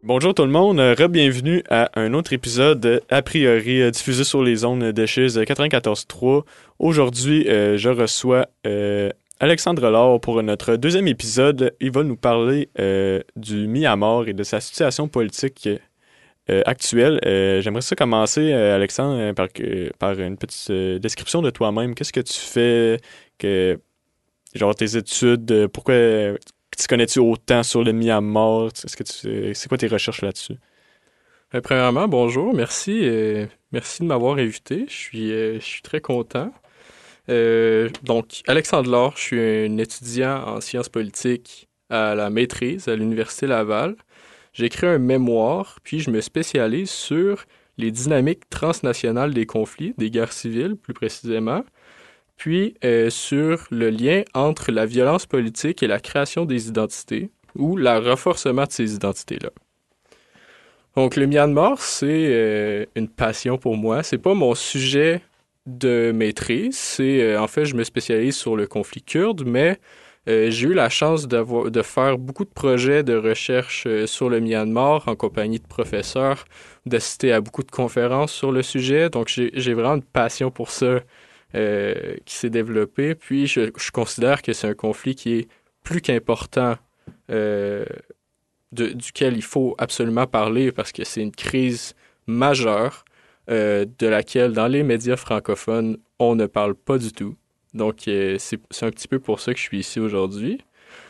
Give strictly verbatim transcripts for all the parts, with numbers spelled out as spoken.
Bonjour tout le monde, re-bienvenue à un autre épisode a priori euh, diffusé sur les ondes de Chiz quatre-vingt-quatorze trois. Aujourd'hui, euh, je reçois euh, Alexandre Laure pour notre deuxième épisode. Il va nous parler euh, du Myanmar et de sa situation politique euh, actuelle. Euh, j'aimerais ça commencer, euh, Alexandre, par, euh, par une petite euh, description de toi-même. Qu'est-ce que tu fais, que, genre tes études, pourquoi... Tu connais-tu autant sur le Myanmar? Est-ce que tu, c'est quoi tes recherches là-dessus? Euh, premièrement, bonjour, merci. Euh, merci de m'avoir invité. Je suis, euh, je suis très content. Euh, donc, Alexandre Laure, je suis un étudiant en sciences politiques à la maîtrise à l'Université Laval. J'ai écrit un mémoire, puis je me spécialise sur les dynamiques transnationales des conflits, des guerres civiles plus précisément, puis euh, sur le lien entre la violence politique et la création des identités, ou le renforcement de ces identités-là. Donc, le Myanmar, c'est euh, une passion pour moi. C'est pas mon sujet de maîtrise. C'est, euh, en fait, je me spécialise sur le conflit kurde, mais euh, j'ai eu la chance d'avoir, de faire beaucoup de projets de recherche euh, sur le Myanmar en compagnie de professeurs, d'assister à beaucoup de conférences sur le sujet. Donc, j'ai, j'ai vraiment une passion pour ça euh, qui s'est développée. Puis, je, je considère que c'est un conflit qui est plus qu'important euh, De, duquel il faut absolument parler parce que c'est une crise majeure euh, de laquelle, dans les médias francophones, on ne parle pas du tout. Donc, euh, c'est, c'est un petit peu pour ça que je suis ici aujourd'hui.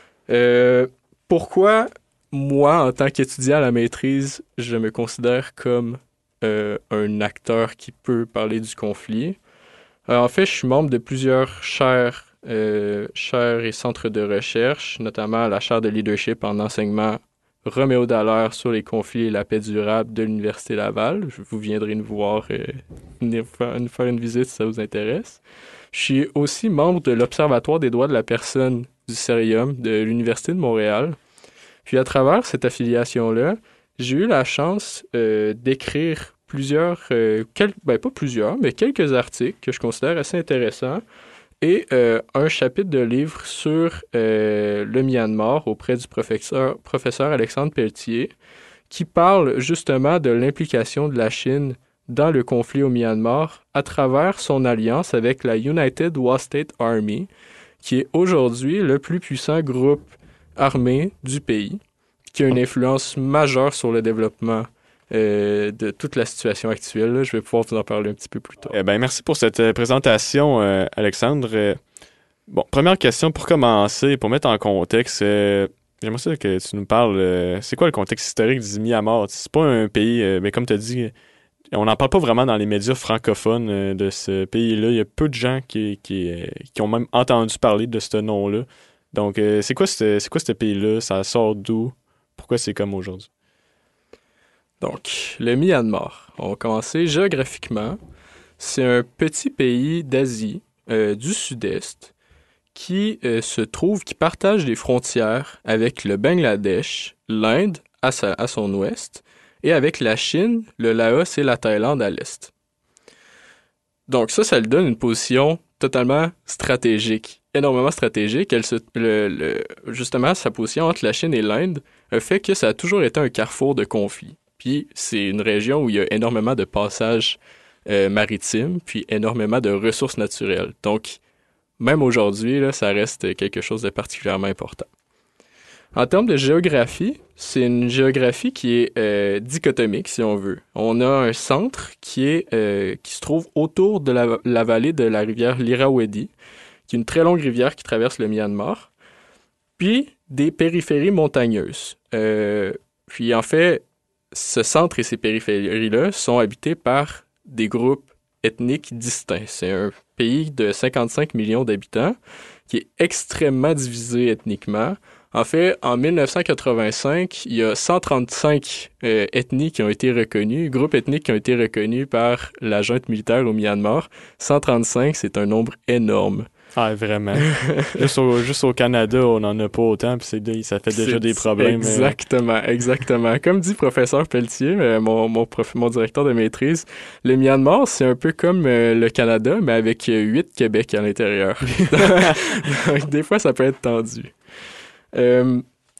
Euh, pourquoi, moi, en tant qu'étudiant à la maîtrise, je me considère comme euh, un acteur qui peut parler du conflit? Alors, en fait, je suis membre de plusieurs chaires, euh, chaires et centres de recherche, notamment la chaire de leadership en enseignement Roméo Dallaire sur les conflits et la paix durable de l'Université Laval. Vous viendrez nous voir et venir faire, nous faire une visite si ça vous intéresse. Je suis aussi membre de l'Observatoire des droits de la personne du Cerium de l'Université de Montréal. Puis à travers cette affiliation-là, j'ai eu la chance euh, d'écrire plusieurs, euh, quel, ben pas plusieurs, mais quelques articles que je considère assez intéressants et euh, un chapitre de livre sur euh, le Myanmar auprès du professeur, professeur Alexandre Pelletier, qui parle justement de l'implication de la Chine dans le conflit au Myanmar à travers son alliance avec la United Wa-State Army, qui est aujourd'hui le plus puissant groupe armé du pays, qui a une influence majeure sur le développement Euh, de toute la situation actuelle. Là. Je vais pouvoir vous en parler un petit peu plus tard. Eh ben, merci pour cette euh, présentation, euh, Alexandre. Euh, bon, première question pour commencer, pour mettre en contexte, euh, j'aimerais ça que tu nous parles, euh, c'est quoi le contexte historique du Myanmar? C'est pas un pays, euh, mais comme tu as dit, on n'en parle pas vraiment dans les médias francophones euh, de ce pays-là. Il y a peu de gens qui, qui, euh, qui ont même entendu parler de ce nom-là. Donc, euh, c'est quoi ce c'est quoi ce pays-là? Ça sort d'où? Pourquoi c'est comme aujourd'hui? Donc, le Myanmar. On va commencer géographiquement. C'est un petit pays d'Asie, euh, du sud-est, qui euh, se trouve, qui partage des frontières avec le Bangladesh, l'Inde à, sa, à son ouest, et avec la Chine, le Laos et la Thaïlande à l'est. Donc ça, ça lui donne une position totalement stratégique, énormément stratégique. Elle se, le, le, justement, sa position entre la Chine et l'Inde a fait que ça a toujours été un carrefour de conflits. Puis c'est une région où il y a énormément de passages euh, maritimes, puis énormément de ressources naturelles. Donc, même aujourd'hui, là, ça reste quelque chose de particulièrement important. En termes de géographie, c'est une géographie qui est euh, dichotomique, si on veut. On a un centre qui est euh, qui se trouve autour de la, la vallée de la rivière l'Irrawaddy, qui est une très longue rivière qui traverse le Myanmar, puis des périphéries montagneuses. Euh, puis en fait, ce centre et ces périphéries-là sont habités par des groupes ethniques distincts. C'est un pays de cinquante-cinq millions d'habitants qui est extrêmement divisé ethniquement. En fait, en dix-neuf cent quatre-vingt-cinq, il y a cent trente-cinq euh, ethnies qui ont été reconnues, groupes ethniques qui ont été reconnus par la junte militaire au Myanmar. cent trente-cinq, c'est un nombre énorme. Ah, vraiment. juste, au, juste au Canada, on n'en a pas autant, puis c'est, ça fait déjà c'est, des problèmes. Exactement, euh... exactement. Comme dit professeur Pelletier, mon, mon, prof, mon directeur de maîtrise, le Myanmar, c'est un peu comme euh, le Canada, mais avec huit Québec à l'intérieur. Donc, des fois, ça peut être tendu. Euh,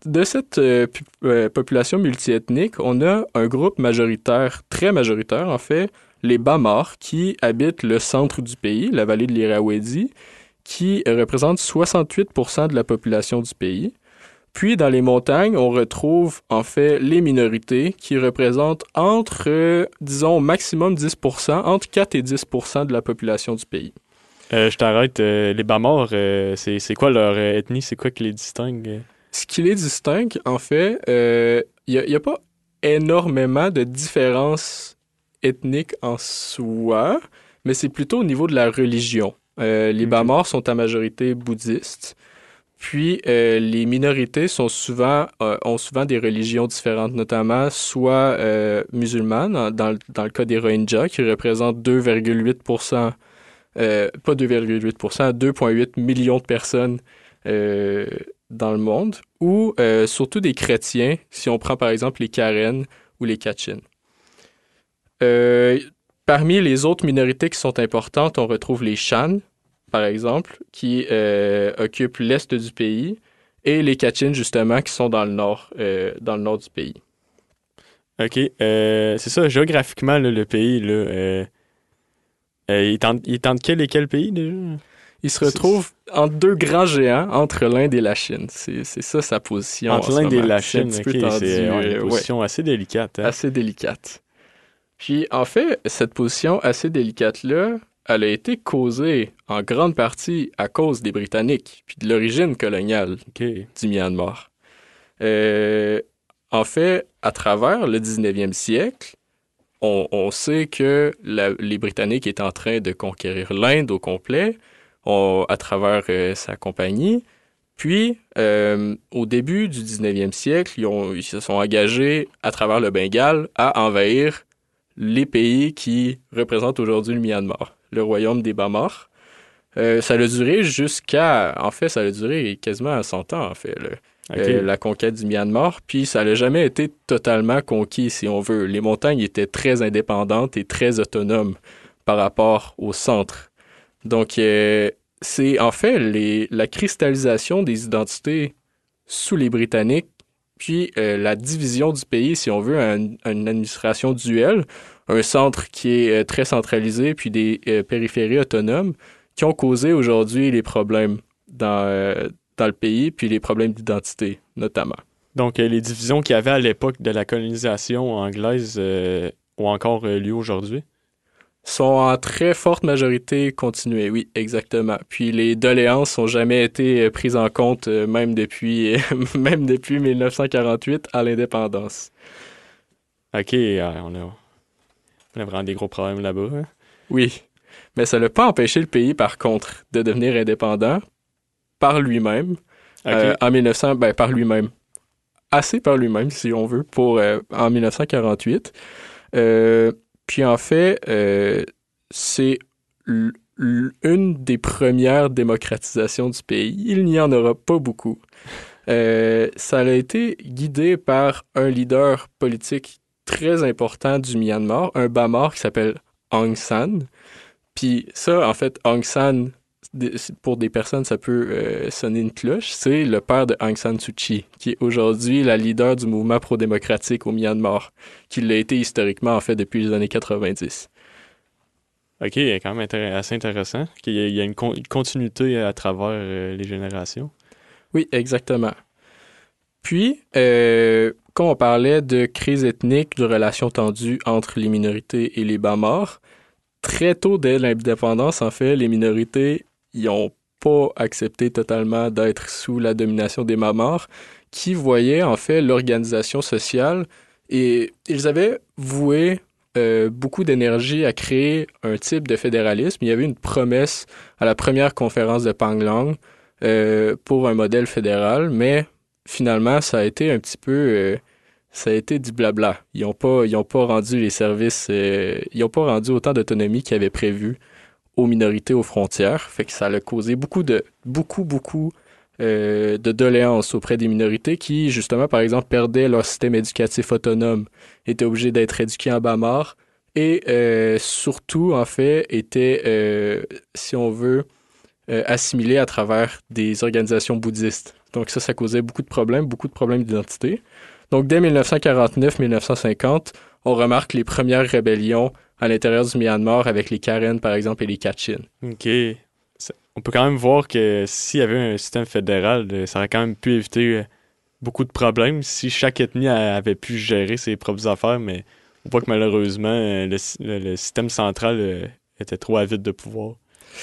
de cette euh, pu- euh, population multiethnique, on a un groupe majoritaire, très majoritaire en fait, les Bamars, qui habitent le centre du pays, la vallée de l'Irrawaddy, qui euh, représente soixante-huit pour cent de la population du pays. Puis, dans les montagnes, on retrouve en fait les minorités qui représentent entre, euh, disons, au maximum dix pour cent, entre quatre et dix pour cent de la population du pays. Euh, je t'arrête. Euh, les Bamars, euh, c'est, c'est quoi leur euh, ethnie? C'est quoi qui les distingue? Ce qui les distingue, en fait, il n'y a, y a pas énormément de différences ethniques en soi, mais c'est plutôt au niveau de la religion. Euh, les Ok. Bamars sont à majorité bouddhistes. Puis, euh, les minorités sont souvent, euh, ont souvent des religions différentes, notamment soit euh, musulmanes, dans, dans le dans le cas des Rohingyas, qui représentent deux virgule huit pour cent, euh, pas deux virgule huit pour cent, deux virgule huit millions de personnes euh, dans le monde, ou euh, surtout des chrétiens, si on prend par exemple les Karen ou les Kachin. Euh, Parmi les autres minorités qui sont importantes, on retrouve les Shan, par exemple, qui euh, occupent l'est du pays, et les Kachin, justement, qui sont dans le nord, euh, dans le nord du pays. OK. Euh, c'est ça, géographiquement, là, le pays, là, euh, euh, il, est en, il est entre quel et quel pays, déjà? Il se C'est- retrouve entre deux grands géants, entre l'Inde et la Chine. C'est, c'est ça sa position Entre en ce l'Inde et moment. la C'est un Chine, petit OK. peu tendu, C'est ouais, une euh, ouais, position assez délicate, hein? assez délicate. Puis, en fait, cette position assez délicate-là, elle a été causée en grande partie à cause des Britanniques, puis de l'origine coloniale OK. du Myanmar. Euh, En fait, à travers le dix-neuvième siècle, on, on sait que la- les Britanniques étaient en train de conquérir l'Inde au complet, on- à travers euh, sa compagnie. Puis, euh, au début du dix-neuvième siècle, ils, ont- ils se sont engagés à travers le Bengale à envahir les pays qui représentent aujourd'hui le Myanmar, le royaume des Bamars. Euh, ça a duré jusqu'à... En fait, ça a duré quasiment à cent ans, en fait, là, OK. euh, la conquête du Myanmar. Puis ça n'a jamais été totalement conquis, si on veut. Les montagnes étaient très indépendantes et très autonomes par rapport au centre. Donc, euh, c'est en fait les, la cristallisation des identités sous les Britanniques, puis euh, la division du pays, si on veut, à une, à une administration duelle, un centre qui est euh, très centralisé, puis des euh, périphéries autonomes, qui ont causé aujourd'hui les problèmes dans, euh, dans le pays, puis les problèmes d'identité, notamment. Donc, euh, les divisions qu'il y avait à l'époque de la colonisation anglaise euh, ont encore euh, lieu aujourd'hui? Sont en très forte majorité continuées, oui, exactement. Puis les doléances ont jamais été euh, prises en compte, euh, même depuis, même depuis dix-neuf cent quarante-huit à l'indépendance. OK. euh, on, a, on a vraiment des gros problèmes là-bas, hein? Oui, mais ça n'a pas empêché le pays, par contre, de devenir indépendant par lui-même OK. euh, en mille neuf cents, ben par lui-même, assez par lui-même, si on veut, pour euh, en dix-neuf cent quarante-huit. Euh, puis en fait, euh, c'est l- l- une des premières démocratisations du pays. Il n'y en aura pas beaucoup. Euh, ça a été guidé par un leader politique très important du Myanmar, un Bamar qui s'appelle Aung San. Puis ça, en fait, Aung San, des- pour des personnes, ça peut euh, sonner une cloche. C'est le père de Aung San Suu Kyi, qui est aujourd'hui la leader du mouvement pro-démocratique au Myanmar, qui l'a été historiquement, en fait, depuis les années quatre-vingt-dix. OK, quand même intér- assez intéressant. qu'il y a, il y a une, con- une continuité à travers euh, les générations. Oui, exactement. Puis, euh, quand on parlait de crise ethnique, de relations tendues entre les minorités et les Bamars, très tôt dès l'indépendance, en fait, les minorités y ont pas accepté totalement d'être sous la domination des Bamars, qui voyaient en fait l'organisation sociale et ils avaient voué euh, beaucoup d'énergie à créer un type de fédéralisme. Il y avait une promesse à la première conférence de Panglong euh, pour un modèle fédéral, mais finalement, ça a été un petit peu... euh, ça a été du blabla. Ils n'ont pas, ils ont pas rendu les services, euh, ils n'ont pas rendu autant d'autonomie qu'ils avaient prévu aux minorités aux frontières. Fait que ça a causé beaucoup de, beaucoup, beaucoup euh, de doléances auprès des minorités qui, justement, par exemple, perdaient leur système éducatif autonome, étaient obligés d'être éduqués en Bamar et euh, surtout, en fait, étaient, euh, si on veut, euh, assimilés à travers des organisations bouddhistes. Donc ça, ça causait beaucoup de problèmes, beaucoup de problèmes d'identité. Donc dès dix-neuf cent quarante-neuf dix-neuf cent cinquante, on remarque les premières rébellions à l'intérieur du Myanmar avec les Karen, par exemple, et les Kachin. OK. Ça- on peut quand même voir que s'il y avait un système fédéral, euh, ça aurait quand même pu éviter euh, beaucoup de problèmes si chaque ethnie a- avait pu gérer ses propres affaires, mais on voit que malheureusement, euh, le, sy- le- le système central euh, était trop avide de pouvoir.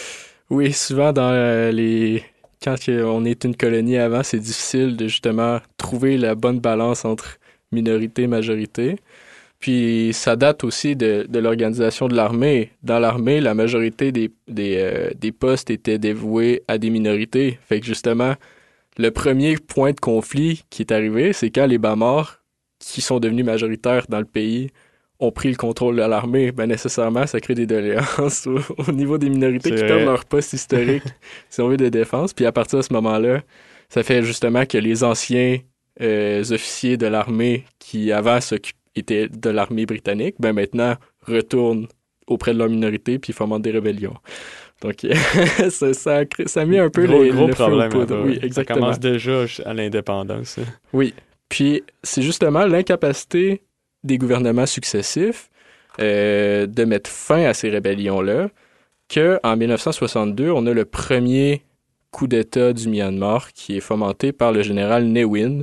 Oui, souvent dans euh, les... Quand que on est une colonie avant, c'est difficile de justement trouver la bonne balance entre minorité et majorité. Puis ça date aussi de, de l'organisation de l'armée. Dans l'armée, la majorité des, des, euh, des postes étaient dévoués à des minorités. Fait que justement, le premier point de conflit qui est arrivé, c'est quand les Bamars, qui sont devenus majoritaires dans le pays, ont pris le contrôle de l'armée. Ben nécessairement, ça crée des doléances au, au niveau des minorités C'est qui vrai. perdent leur poste historique, si on veut, de défense. Puis à partir de ce moment-là, ça fait justement que les anciens euh, officiers de l'armée qui avant s'occupaient étaient de l'armée britannique, ben maintenant retournent auprès de leur minorité puis fomentent des rébellions. Donc ça, ça, a crée- ça a mis un peu Gros, les, gros le feu aux problème poudres. là-bas. Oui, Ça exactement. commence déjà à l'indépendance. ça. Oui. Puis c'est justement l'incapacité des gouvernements successifs euh, de mettre fin à ces rébellions-là que en dix-neuf cent soixante-deux, on a le premier coup d'État du Myanmar qui est fomenté par le général Ne Win,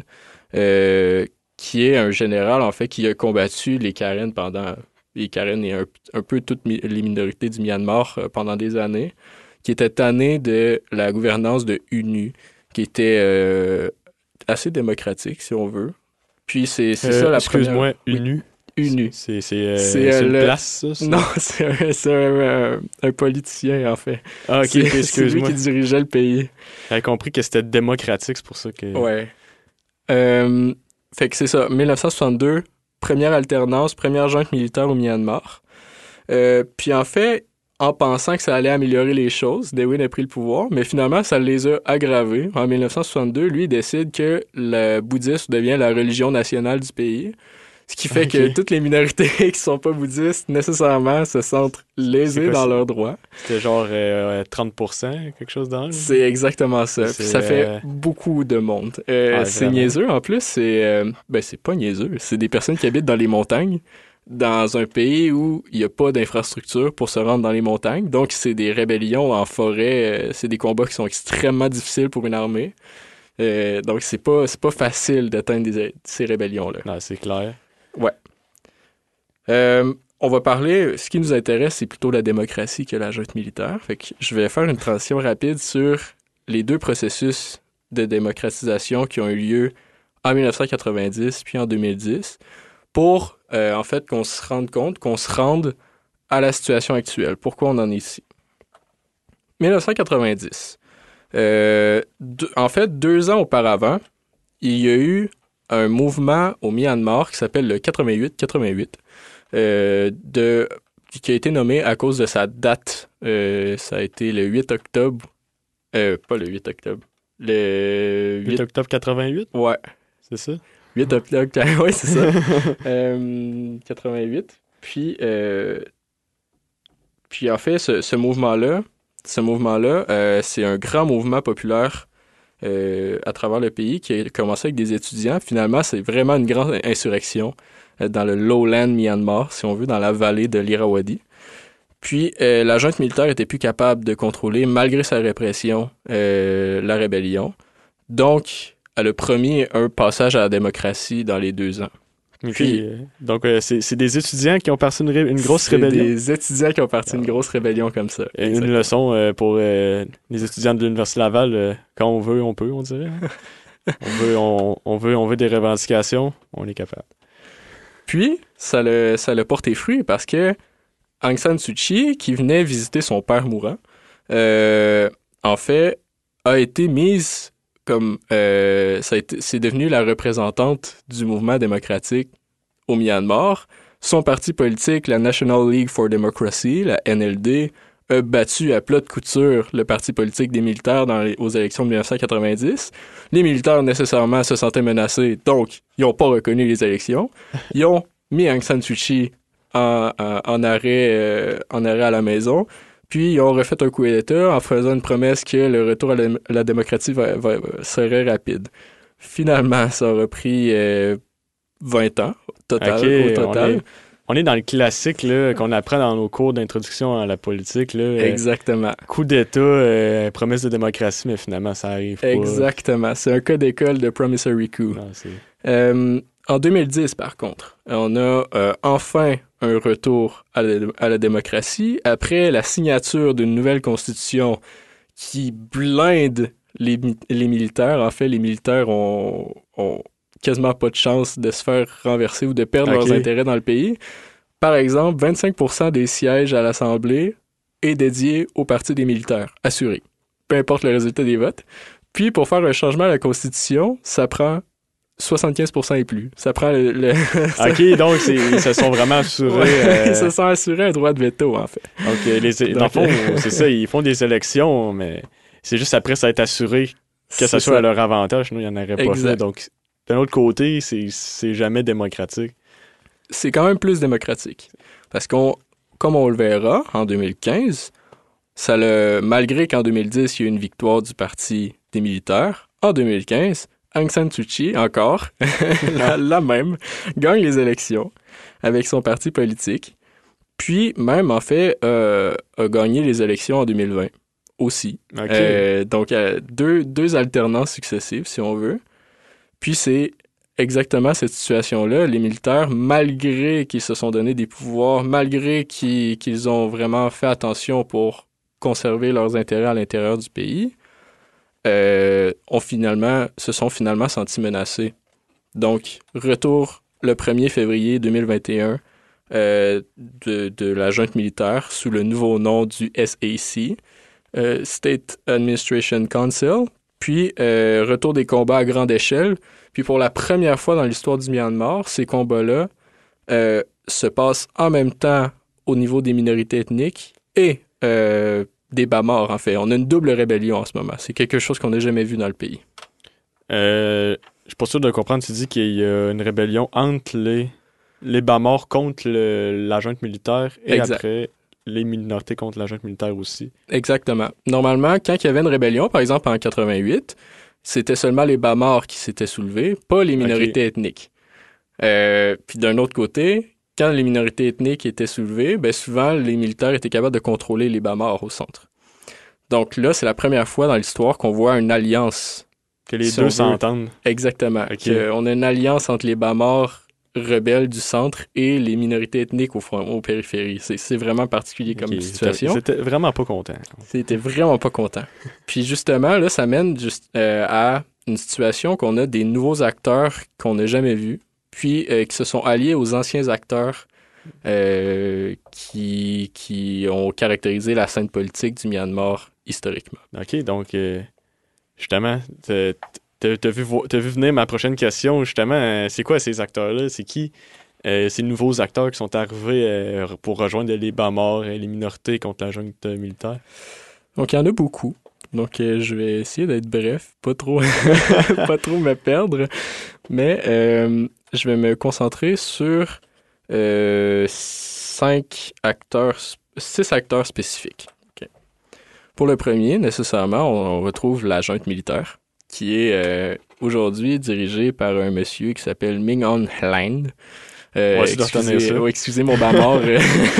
euh, qui est un général, en fait, qui a combattu les Karen pendant... Les Karen et un, un peu toutes mi- les minorités du Myanmar euh, pendant des années, qui était tanné de la gouvernance de U N U, qui était euh, assez démocratique, si on veut. Puis c'est c'est Euh, ça la excuse-moi, première... U N U. Oui, U N U. C'est c'est, euh, C'est, c'est euh, une le- place, ça? c'est- Non, c'est un, c'est un, un- un politicien, en fait. Ah, ok, c'est, ok, c'est lui excuse-moi. qui dirigeait le pays. J'avais compris que c'était démocratique, c'est pour ça que... Ouais. Euh, fait que c'est ça, dix-neuf cent soixante-deux, première alternance, première junte militaire au Myanmar. Euh, puis en fait, en pensant que ça allait améliorer les choses, Ne Win a pris le pouvoir, mais finalement, ça les a aggravés. En dix-neuf cent soixante-deux, lui, il décide que le bouddhisme devient la religion nationale du pays. Ce qui fait Ok. que toutes les minorités qui sont pas bouddhistes, nécessairement, se sentent lésées C'est quoi, dans c'est- leurs droits. C'était genre euh, trente pour cent, quelque chose dans le... C'est exactement ça. C'est, Puis ça fait euh, beaucoup de monde. Euh, Ah, c'est vraiment? niaiseux. En plus, c'est euh, ben c'est pas niaiseux. C'est des personnes qui habitent dans les montagnes, dans un pays où il n'y a pas d'infrastructure pour se rendre dans les montagnes. Donc, c'est des rébellions en forêt. euh, c'est des combats qui sont extrêmement difficiles pour une armée. Euh, donc, c'est pas c'est pas facile d'atteindre des- ces rébellions-là. Non, c'est clair. Euh, on va parler, ce qui nous intéresse, c'est plutôt la démocratie que la junte militaire. Fait que je vais faire une transition rapide sur les deux processus de démocratisation qui ont eu lieu en dix-neuf cent quatre-vingt-dix puis en deux mille dix pour, euh, en fait, qu'on se rende compte, qu'on se rende à la situation actuelle. Pourquoi on en est ici? dix-neuf cent quatre-vingt-dix. Euh, deux- en fait, deux ans auparavant, il y a eu un mouvement au Myanmar qui s'appelle le quatre-vingt-huit quatre-vingt-huit, euh, de, qui a été nommé à cause de sa date. Euh, ça a été le huit octobre. Euh, pas le huit octobre. Le huit huit... octobre quatre-vingt-huit, Ouais, c'est ça? huit octobre. Ouais, c'est ça. Euh, quatre-vingt-huit. Puis, euh, puis en fait, ce, ce mouvement-là, ce mouvement-là, euh, c'est un grand mouvement populaire euh, à travers le pays qui a commencé avec des étudiants. Finalement, c'est vraiment une grande insurrection euh, dans le lowland Myanmar, si on veut, dans la vallée de l'Irrawaddy. Puis, euh, la junte militaire était plus capable de contrôler, malgré sa répression, euh, la rébellion. Donc, elle a promis un passage à la démocratie dans les deux ans. Ok, Puis- euh, donc, euh, c'est c'est des étudiants qui ont parti une, ré- une grosse C'est rébellion. des étudiants qui ont parti une grosse rébellion comme ça. Et une Exactement. leçon euh, pour euh, les étudiants de l'Université Laval. euh, quand on veut, on peut, on dirait. on, veut, on, on veut, on veut des revendications, on est capable. Puis, ça l'a ça l'a porté fruit parce que Aung San Suu Kyi, qui venait visiter son père mourant, euh, en fait, a été mise comme... Euh, ça a été, c'est devenu la représentante du mouvement démocratique au Myanmar. Son parti politique, la National League for Democracy, la N L D, a battu à plat de couture le parti politique des militaires dans les, aux élections de dix-neuf cent quatre-vingt-dix. Les militaires, nécessairement, se sentaient menacés, donc ils n'ont pas reconnu les élections. Ils ont mis Aung San Suu Kyi en, en, en arrêt, euh, en arrêt à la maison. Puis, ils ont refait un coup d'État en faisant une promesse que le retour à la, à la démocratie va, va, serait rapide. Finalement, ça aura pris euh, vingt ans total, okay, au total. On est, on est dans le classique là, qu'on apprend dans nos cours d'introduction à la politique. Là, Exactement. Euh, coup d'État, euh, promesse de démocratie, mais finalement, ça arrive pas. Exactement. C'est un cas d'école de promissory coup. Non, c'est... Euh, en deux mille dix, par contre, on a euh, enfin un retour à la, à la démocratie après la signature d'une nouvelle constitution qui blinde les, les militaires. En fait, les militaires ont, ont quasiment pas de chance de se faire renverser ou de perdre okay. leurs intérêts dans le pays. Par exemple, vingt-cinq pour cent des sièges à l'Assemblée est dédié au Parti des militaires, assuré, peu importe le résultat des votes. Puis, pour faire un changement à la Constitution, ça prend soixante-quinze pour cent et plus. Ça prend le... le OK, donc c'est, ils se sont vraiment assurés... Ouais, euh... Ils se sont assurés un droit de veto, en fait. OK, les, donc, dans le fond, c'est ça, ils font des élections, mais c'est juste après ça être assuré que ça soit ça. À leur avantage, sinon il n'y en aurait pas exact. Fait. Donc, d'un autre côté, c'est, c'est jamais démocratique. C'est quand même plus démocratique. Parce qu'on, comme on le verra, en deux mille quinze, ça le, malgré qu'en deux mille dix, il y a eu une victoire du Parti des militaires, en deux mille quinze... Aung San Suu Kyi, encore, la, la même, gagne les élections avec son parti politique. Puis, même, en fait, euh, a gagné les élections en deux mille vingt aussi. Okay. Euh, donc, euh, deux, deux alternances successives, si on veut. Puis, c'est exactement cette situation-là. Les militaires, malgré qu'ils se sont donné des pouvoirs, malgré qu'ils, qu'ils ont vraiment fait attention pour conserver leurs intérêts à l'intérieur du pays, Euh, ont finalement, se sont finalement sentis menacés. Donc, retour le premier février deux mille vingt et un euh, de, de la junte militaire sous le nouveau nom du S A C, euh, State Administration Council, puis euh, retour des combats à grande échelle. Puis pour la première fois dans l'histoire du Myanmar, ces combats-là euh, se passent en même temps au niveau des minorités ethniques et euh, des Bas-Morts, en fait. On a une double rébellion en ce moment. C'est quelque chose qu'on n'a jamais vu dans le pays. Euh, je suis pas sûr de comprendre. Tu dis qu'il y a une rébellion entre les, les Bas-Morts contre le, la junte militaire et exact. Après les minorités contre la junte militaire aussi. Exactement. Normalement, quand il y avait une rébellion, par exemple en quatre-vingt-huit, c'était seulement les Bas-Morts qui s'étaient soulevés, pas les minorités okay. ethniques. Euh, puis d'un autre côté, quand les minorités ethniques étaient soulevées, ben souvent, les militaires étaient capables de contrôler les Bas-Morts au centre. Donc là, c'est la première fois dans l'histoire qu'on voit une alliance. Que les si deux s'entendent. Exactement. Okay. On a une alliance entre les Bas-Morts rebelles du centre et les minorités ethniques au front, aux périphéries. C'est, c'est vraiment particulier comme okay. situation. C'était vraiment pas content. C'était vraiment pas content. Puis justement, là, ça mène juste, euh, à une situation qu'on a des nouveaux acteurs qu'on n'a jamais vus, puis euh, qui se sont alliés aux anciens acteurs euh, qui, qui ont caractérisé la scène politique du Myanmar historiquement. OK, donc, euh, justement, t'as, t'as, t'as, vu, t'as vu venir ma prochaine question, justement, euh, c'est quoi ces acteurs-là? C'est qui euh, ces nouveaux acteurs qui sont arrivés euh, pour rejoindre les Bas-Morts et les minorités contre la junte militaire? Donc, il y en a beaucoup. Donc, euh, je vais essayer d'être bref, pas trop, pas trop me perdre, mais euh, je vais me concentrer sur euh, cinq acteurs, six acteurs spécifiques. Okay. Pour le premier, nécessairement, on, on retrouve la junte militaire, qui est euh, aujourd'hui dirigée par un monsieur qui s'appelle Min Aung Hlaing. Euh, ouais, excusez, oh, excusez mon bas-mort, euh,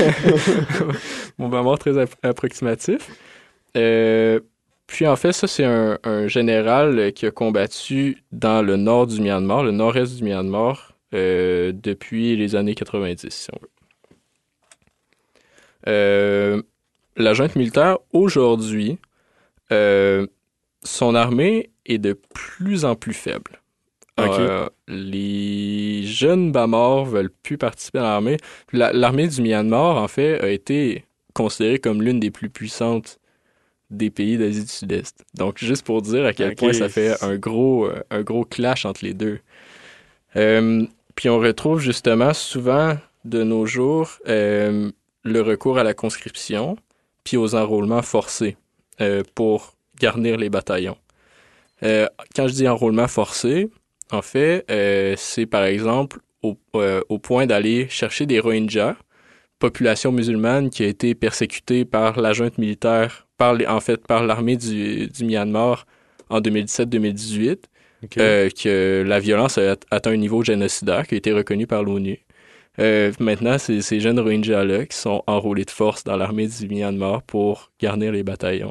mon bas-mort très ap- approximatif. Euh, Puis en fait, ça, c'est un, un général qui a combattu dans le nord du Myanmar, le nord-est du Myanmar, euh, depuis les années quatre-vingt-dix, si on veut. Euh, la junte militaire, aujourd'hui, euh, son armée est de plus en plus faible. Okay. Euh, les jeunes Bas-Morts veulent plus participer à l'armée. La, l'armée du Myanmar, en fait, a été considérée comme l'une des plus puissantes des pays d'Asie du Sud-Est. Donc, juste pour dire à quel okay. point ça fait un gros, euh, un gros clash entre les deux. Euh, puis on retrouve justement souvent de nos jours euh, le recours à la conscription puis aux enrôlements forcés euh, pour garnir les bataillons. Euh, quand je dis enrôlement forcé, en fait, euh, c'est par exemple au, euh, au point d'aller chercher des Rohingyas population musulmane qui a été persécutée par la junte militaire, par les, en fait, par l'armée du, du Myanmar en deux mille dix-sept deux mille dix-huit, okay. euh, que la violence a atteint un niveau génocidaire qui a été reconnu par l'ONU. Euh, maintenant, c'est ces jeunes Rohingyas-là qui sont enrôlés de force dans l'armée du Myanmar pour garnir les bataillons.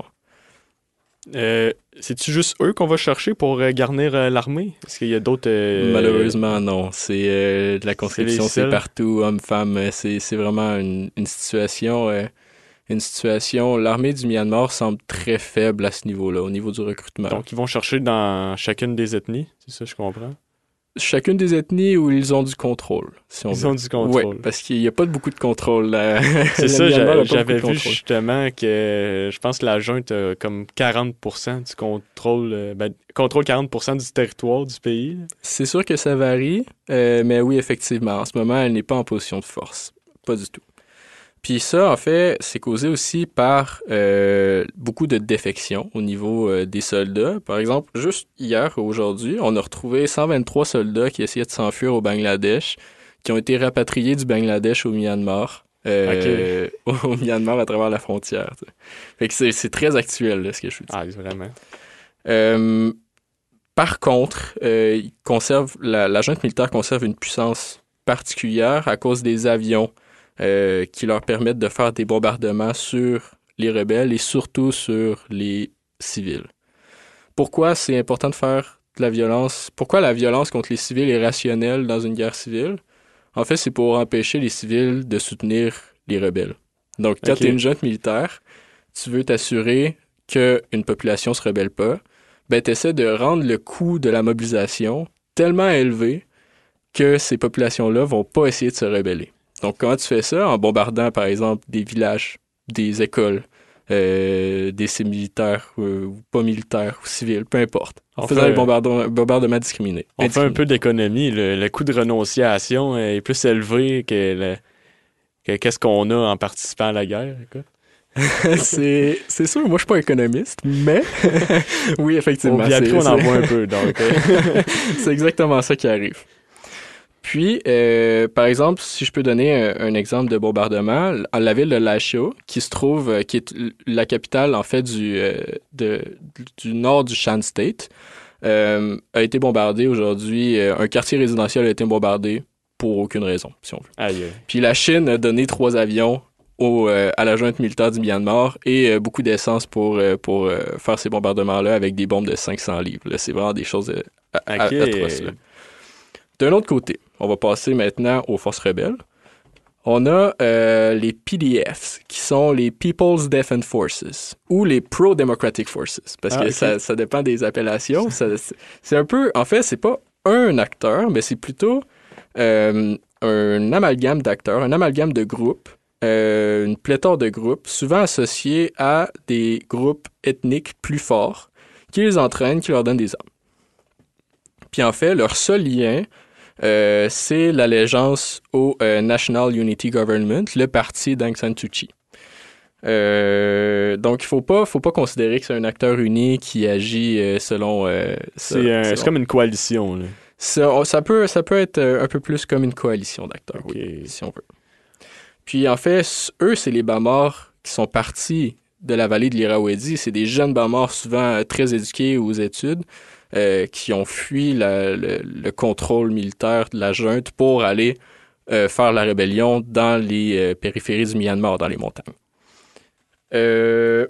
Euh, c'est-tu juste eux qu'on va chercher pour euh, garnir euh, l'armée? Est-ce qu'il y a d'autres... Euh... Malheureusement, non. C'est euh, de la conscription, c'est, c'est partout, hommes, femmes. C'est, c'est vraiment une, une situation... Euh, une situation... L'armée du Myanmar semble très faible à ce niveau-là, au niveau du recrutement. Donc, ils vont chercher dans chacune des ethnies, c'est ça, je comprends? Chacune des ethnies où ils ont du contrôle, si on Ils veut. ont du contrôle. Oui, parce qu'il n'y a pas beaucoup de contrôle. Là. C'est ça, j'a- j'avais vu justement que je pense que la junte a comme quarante pour cent du contrôle, ben, contrôle quarante pour cent du territoire du pays. C'est sûr que ça varie, euh, mais oui, effectivement, en ce moment, elle n'est pas en position de force. Pas du tout. Puis ça, en fait, c'est causé aussi par euh, beaucoup de défections au niveau euh, des soldats. Par exemple, juste hier, aujourd'hui, on a retrouvé cent vingt-trois soldats qui essayaient de s'enfuir au Bangladesh, qui ont été rapatriés du Bangladesh au Myanmar, euh, okay. au Myanmar à travers la frontière. T'sais. Fait que c'est, c'est très actuel, là, ce que je veux dire. Ah, vraiment. Euh, par contre, euh, ils conservent, la, la junte militaire conserve une puissance particulière à cause des avions Euh, qui leur permettent de faire des bombardements sur les rebelles et surtout sur les civils. Pourquoi c'est important de faire de la violence? Pourquoi la violence contre les civils est rationnelle dans une guerre civile? En fait, c'est pour empêcher les civils de soutenir les rebelles. Donc, quand okay. tu es une junte militaire, tu veux t'assurer qu'une population ne se rebelle pas, ben, tu essaies de rendre le coût de la mobilisation tellement élevé que ces populations-là vont pas essayer de se rebeller. Donc, comment tu fais ça? En bombardant, par exemple, des villages, des écoles, euh, des sites militaires, euh, ou pas militaires, ou civils, peu importe. En faisant des bombardements, bombardements discriminés. On fait un peu d'économie. Le, le coût de renonciation est plus élevé que, le, que qu'est-ce qu'on a en participant à la guerre. Quoi. c'est, c'est sûr, moi je suis pas économiste, mais oui, effectivement. Puis après, on en voit un peu. Donc, c'est exactement ça qui arrive. Puis, euh, par exemple, si je peux donner un, un exemple de bombardement, la ville de Lashio, qui se trouve, euh, qui est la capitale, en fait, du, euh, de, du nord du Shan State, euh, a été bombardée aujourd'hui. Euh, un quartier résidentiel a été bombardé pour aucune raison, si on veut. Aïe. Puis la Chine a donné trois avions au, euh, à la junte militaire du Myanmar et euh, beaucoup d'essence pour, euh, pour euh, faire ces bombardements-là avec des bombes de cinq cents livres. Là, c'est vraiment des choses euh, à, okay. atroces. Là. D'un autre côté, on va passer maintenant aux forces rebelles. On a euh, les P D Fs, qui sont les People's Defense Forces, ou les Pro-Democratic Forces, parce ah, que okay. ça, ça dépend des appellations. ça, c'est un peu, en fait, c'est pas un acteur, mais c'est plutôt euh, un amalgame d'acteurs, un amalgame de groupes, euh, une pléthore de groupes, souvent associés à des groupes ethniques plus forts, qui les entraînent, qui leur donnent des armes. Puis en fait, leur seul lien, Euh, c'est l'allégeance au euh, National Unity Government, le parti d'Aung San Suu Kyi. Euh, donc, il faut pas, faut pas considérer que c'est un acteur uni qui agit euh, selon... Euh, c'est, selon, euh, selon... c'est comme une coalition. Là. Ça, ça, peut, ça peut être un peu plus comme une coalition d'acteurs, okay. oui, si on veut. Puis, en fait, eux, c'est les Bamars qui sont partis de la vallée de l'Irrawaddy. C'est des jeunes Bamars souvent très éduqués aux études, Euh, qui ont fui la, le, le contrôle militaire de la junte pour aller euh, faire la rébellion dans les euh, périphéries du Myanmar, dans les montagnes. Euh,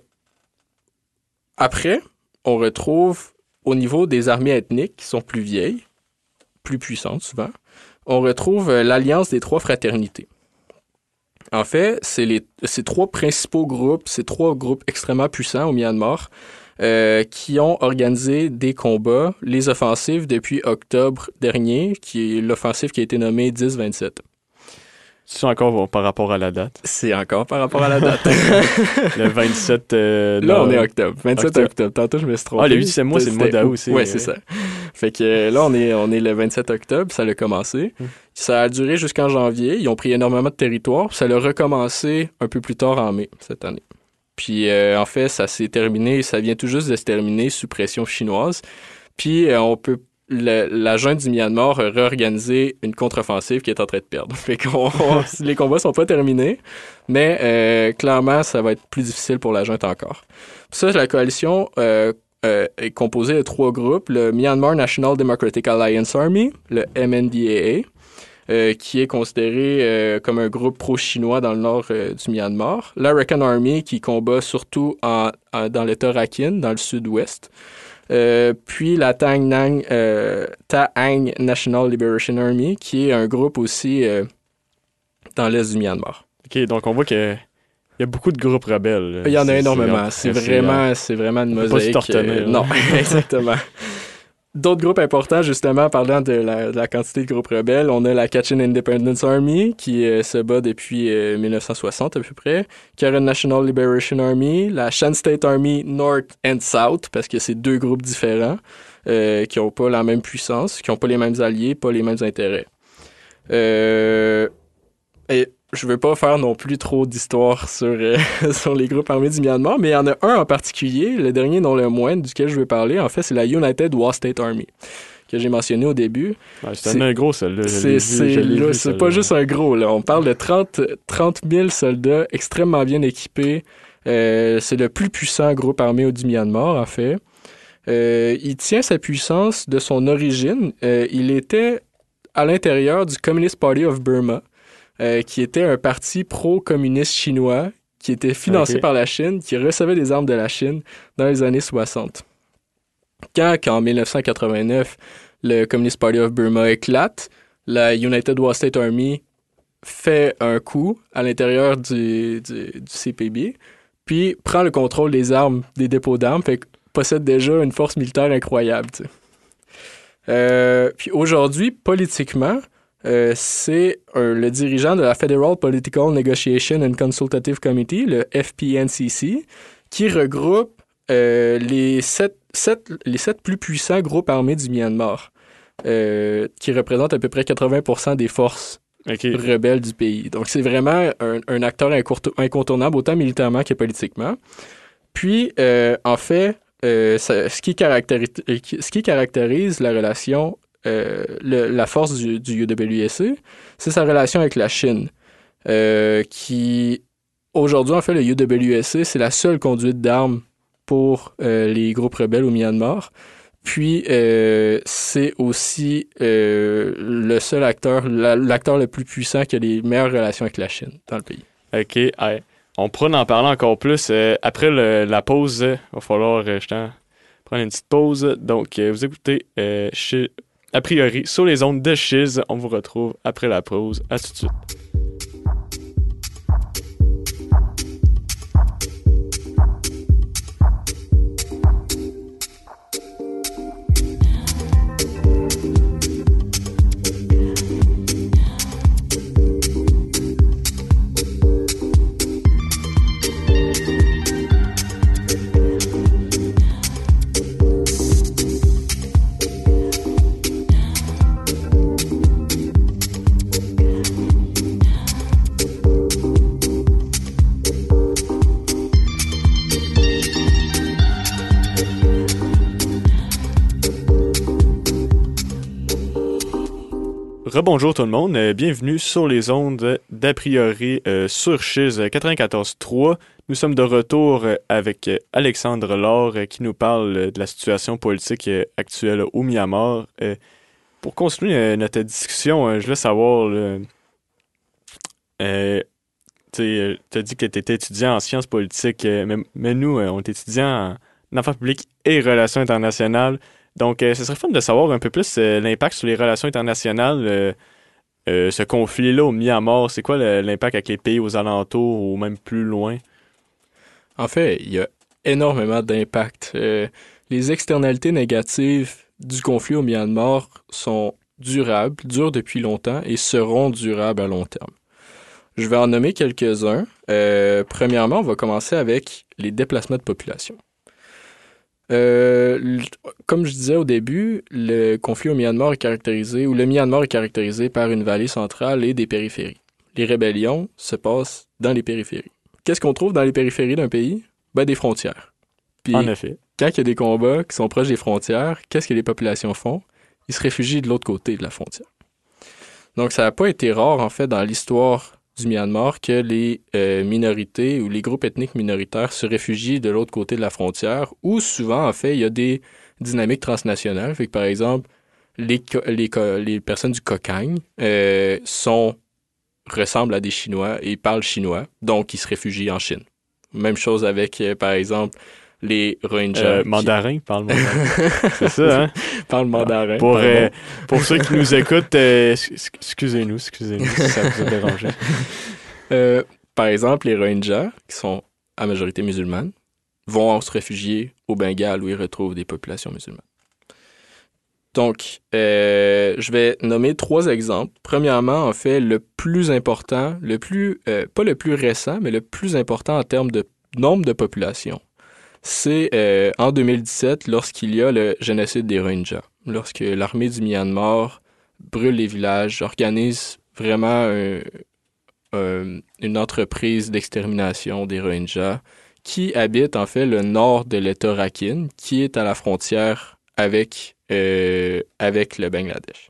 après, on retrouve au niveau des armées ethniques qui sont plus vieilles, plus puissantes souvent, on retrouve euh, l'Alliance des trois fraternités. En fait, c'est les, ces trois principaux groupes, ces trois groupes extrêmement puissants au Myanmar, Euh, qui ont organisé des combats, les offensives depuis octobre dernier, qui est l'offensive qui a été nommée dix vingt-sept. C'est encore par rapport à la date? C'est encore par rapport à la date. Le vingt-sept... Euh, là, on est octobre. vingt-sept octobre. octobre. Tantôt, je me suis trompé. Ah, le huit mois, c'est le mois d'août aussi. Oui, ouais, c'est ça. Fait que là, on est, on est le vingt-sept octobre, ça a commencé. Hum. Ça a duré jusqu'en janvier. Ils ont pris énormément de territoire. Ça a recommencé un peu plus tard en mai, cette année. Puis, euh, en fait, ça s'est terminé, ça vient tout juste de se terminer sous pression chinoise. Puis, euh, on peut le, la junte du Myanmar a réorganisé une contre-offensive qui est en train de perdre. Fait qu'on, on, les combats sont pas terminés, mais euh, clairement, ça va être plus difficile pour la junte encore. Pour ça, la coalition euh, euh, est composée de trois groupes. Le Myanmar National Democratic Alliance Army, le M N D A A, euh, qui est considéré euh, comme un groupe pro-chinois dans le nord euh, du Myanmar. L'Arakan Army, qui combat surtout en, en, dans l'État Rakhine, dans le sud-ouest. Euh, puis la Tang Nang, euh, Taang National Liberation Army, qui est un groupe aussi euh, dans l'est du Myanmar. OK, donc on voit qu'il y a beaucoup de groupes rebelles. Il y en a c'est, énormément. C'est, c'est vraiment, c'est vraiment une mosaïque. Pas se tortonner, euh, non, exactement. D'autres groupes importants, justement, parlant de la, de la quantité de groupes rebelles, on a la Kachin Independence Army, qui euh, se bat depuis euh, dix-neuf cent soixante à peu près, Karen National Liberation Army, la Shan State Army North and South, parce que c'est deux groupes différents, euh, qui ont pas la même puissance, qui ont pas les mêmes alliés, pas les mêmes intérêts. Euh, et je veux pas faire non plus trop d'histoire sur, euh, sur les groupes armés du Myanmar, mais il y en a un en particulier, le dernier non le moindre, duquel je veux parler, en fait, c'est la United Wa State Army, que j'ai mentionné au début. Ouais, c'est, c'est un gros, celle-là. C'est, c'est, là, vu, c'est pas juste un gros, là. On parle de trente mille soldats extrêmement bien équipés. Euh, c'est le plus puissant groupe armé du Myanmar, en fait. Euh, il tient sa puissance de son origine. Euh, il était à l'intérieur du Communist Party of Burma, Euh, qui était un parti pro-communiste chinois qui était financé okay. par la Chine, qui recevait des armes de la Chine dans les années soixante. Quand, qu'en dix-neuf cent quatre-vingt-neuf, le Communist Party of Burma éclate, la United Wa State Army fait un coup à l'intérieur du, du, du C P B, puis prend le contrôle des armes, des dépôts d'armes, fait que possède déjà une force militaire incroyable. Euh, puis aujourd'hui, politiquement, Euh, c'est euh, le dirigeant de la Federal Political Negotiation and Consultative Committee, le F P N C C, qui regroupe euh, les, sept, sept, les sept plus puissants groupes armés du Myanmar, euh, qui représentent à peu près quatre-vingts pour cent des forces okay. rebelles du pays. Donc c'est vraiment un, un acteur incontournable, autant militairement que politiquement. Puis, euh, en fait, euh, ça, ce, qui caractérise, ce qui caractérise la relation Euh, le, la force du, du U W S A, c'est sa relation avec la Chine, euh, qui, aujourd'hui, en fait, le U W S A, c'est la seule conduite d'armes pour euh, les groupes rebelles au Myanmar. Puis, euh, c'est aussi euh, le seul acteur, la, l'acteur le plus puissant qui a les meilleures relations avec la Chine dans le pays. OK. Ouais. On pourra en parler encore plus. Euh, après le, la pause, il va falloir euh, je t'en prendre une petite pause. Donc, euh, vous écoutez euh, chez A priori, sur les ondes de Chiz, on vous retrouve après la pause. À tout de suite. Rebonjour tout le monde, euh, bienvenue sur les ondes d'A priori euh, sur Chiz quatre-vingt-quatorze trois. Nous sommes de retour euh, avec euh, Alexandre Laure euh, qui nous parle euh, de la situation politique euh, actuelle au Myanmar. Euh, pour continuer euh, notre discussion, euh, je voulais savoir, euh, euh, tu as dit que tu étais étudiant en sciences politiques, euh, mais, mais nous, euh, on est étudiants en affaires publiques et relations internationales. Donc, euh, ce serait fun de savoir un peu plus euh, l'impact sur les relations internationales, euh, euh, ce conflit-là au Myanmar. C'est quoi le, l'impact avec les pays aux alentours ou même plus loin? En fait, il y a énormément d'impact. Euh, les externalités négatives du conflit au Myanmar sont durables, durent depuis longtemps et seront durables à long terme. Je vais en nommer quelques-uns. Euh, premièrement, on va commencer avec les déplacements de population. Euh, comme je disais au début, le conflit au Myanmar est caractérisé, ou le Myanmar est caractérisé par une vallée centrale et des périphéries. Les rébellions se passent dans les périphéries. Qu'est-ce qu'on trouve dans les périphéries d'un pays? Ben, des frontières. Puis, en effet. Quand il y a des combats qui sont proches des frontières, qu'est-ce que les populations font? ils se réfugient de l'autre côté de la frontière. Donc, ça n'a pas été rare, en fait, dans l'histoire du Myanmar que les euh, minorités ou les groupes ethniques minoritaires se réfugient de l'autre côté de la frontière, où souvent, en fait, il y a des dynamiques transnationales. Fait que, par exemple, les, les, les personnes du Kokang euh, sont, ressemblent à des Chinois et parlent chinois, donc ils se réfugient en Chine. Même chose avec, euh, par exemple, les Rohingyas. Euh, mandarin, qui... parle mandarin. C'est ça, hein? Parle mandarin. Pour, euh, pour ceux qui nous écoutent, euh, excusez-nous, excusez-nous si ça vous a dérangé. Euh, par exemple, les Rohingyas, qui sont à majorité musulmane, vont se réfugier au Bengale où ils retrouvent des populations musulmanes. Donc, euh, je vais nommer trois exemples. Premièrement, en fait, le plus important, le plus, euh, pas le plus récent, mais le plus important en termes de nombre de populations, c'est euh, en deux mille dix-sept, lorsqu'il y a le génocide des Rohingyas, lorsque l'armée du Myanmar brûle les villages, organise vraiment un, un, une entreprise d'extermination des Rohingyas qui habitent en fait le nord de l'État Rakhine, qui est à la frontière avec Euh, avec le Bangladesh.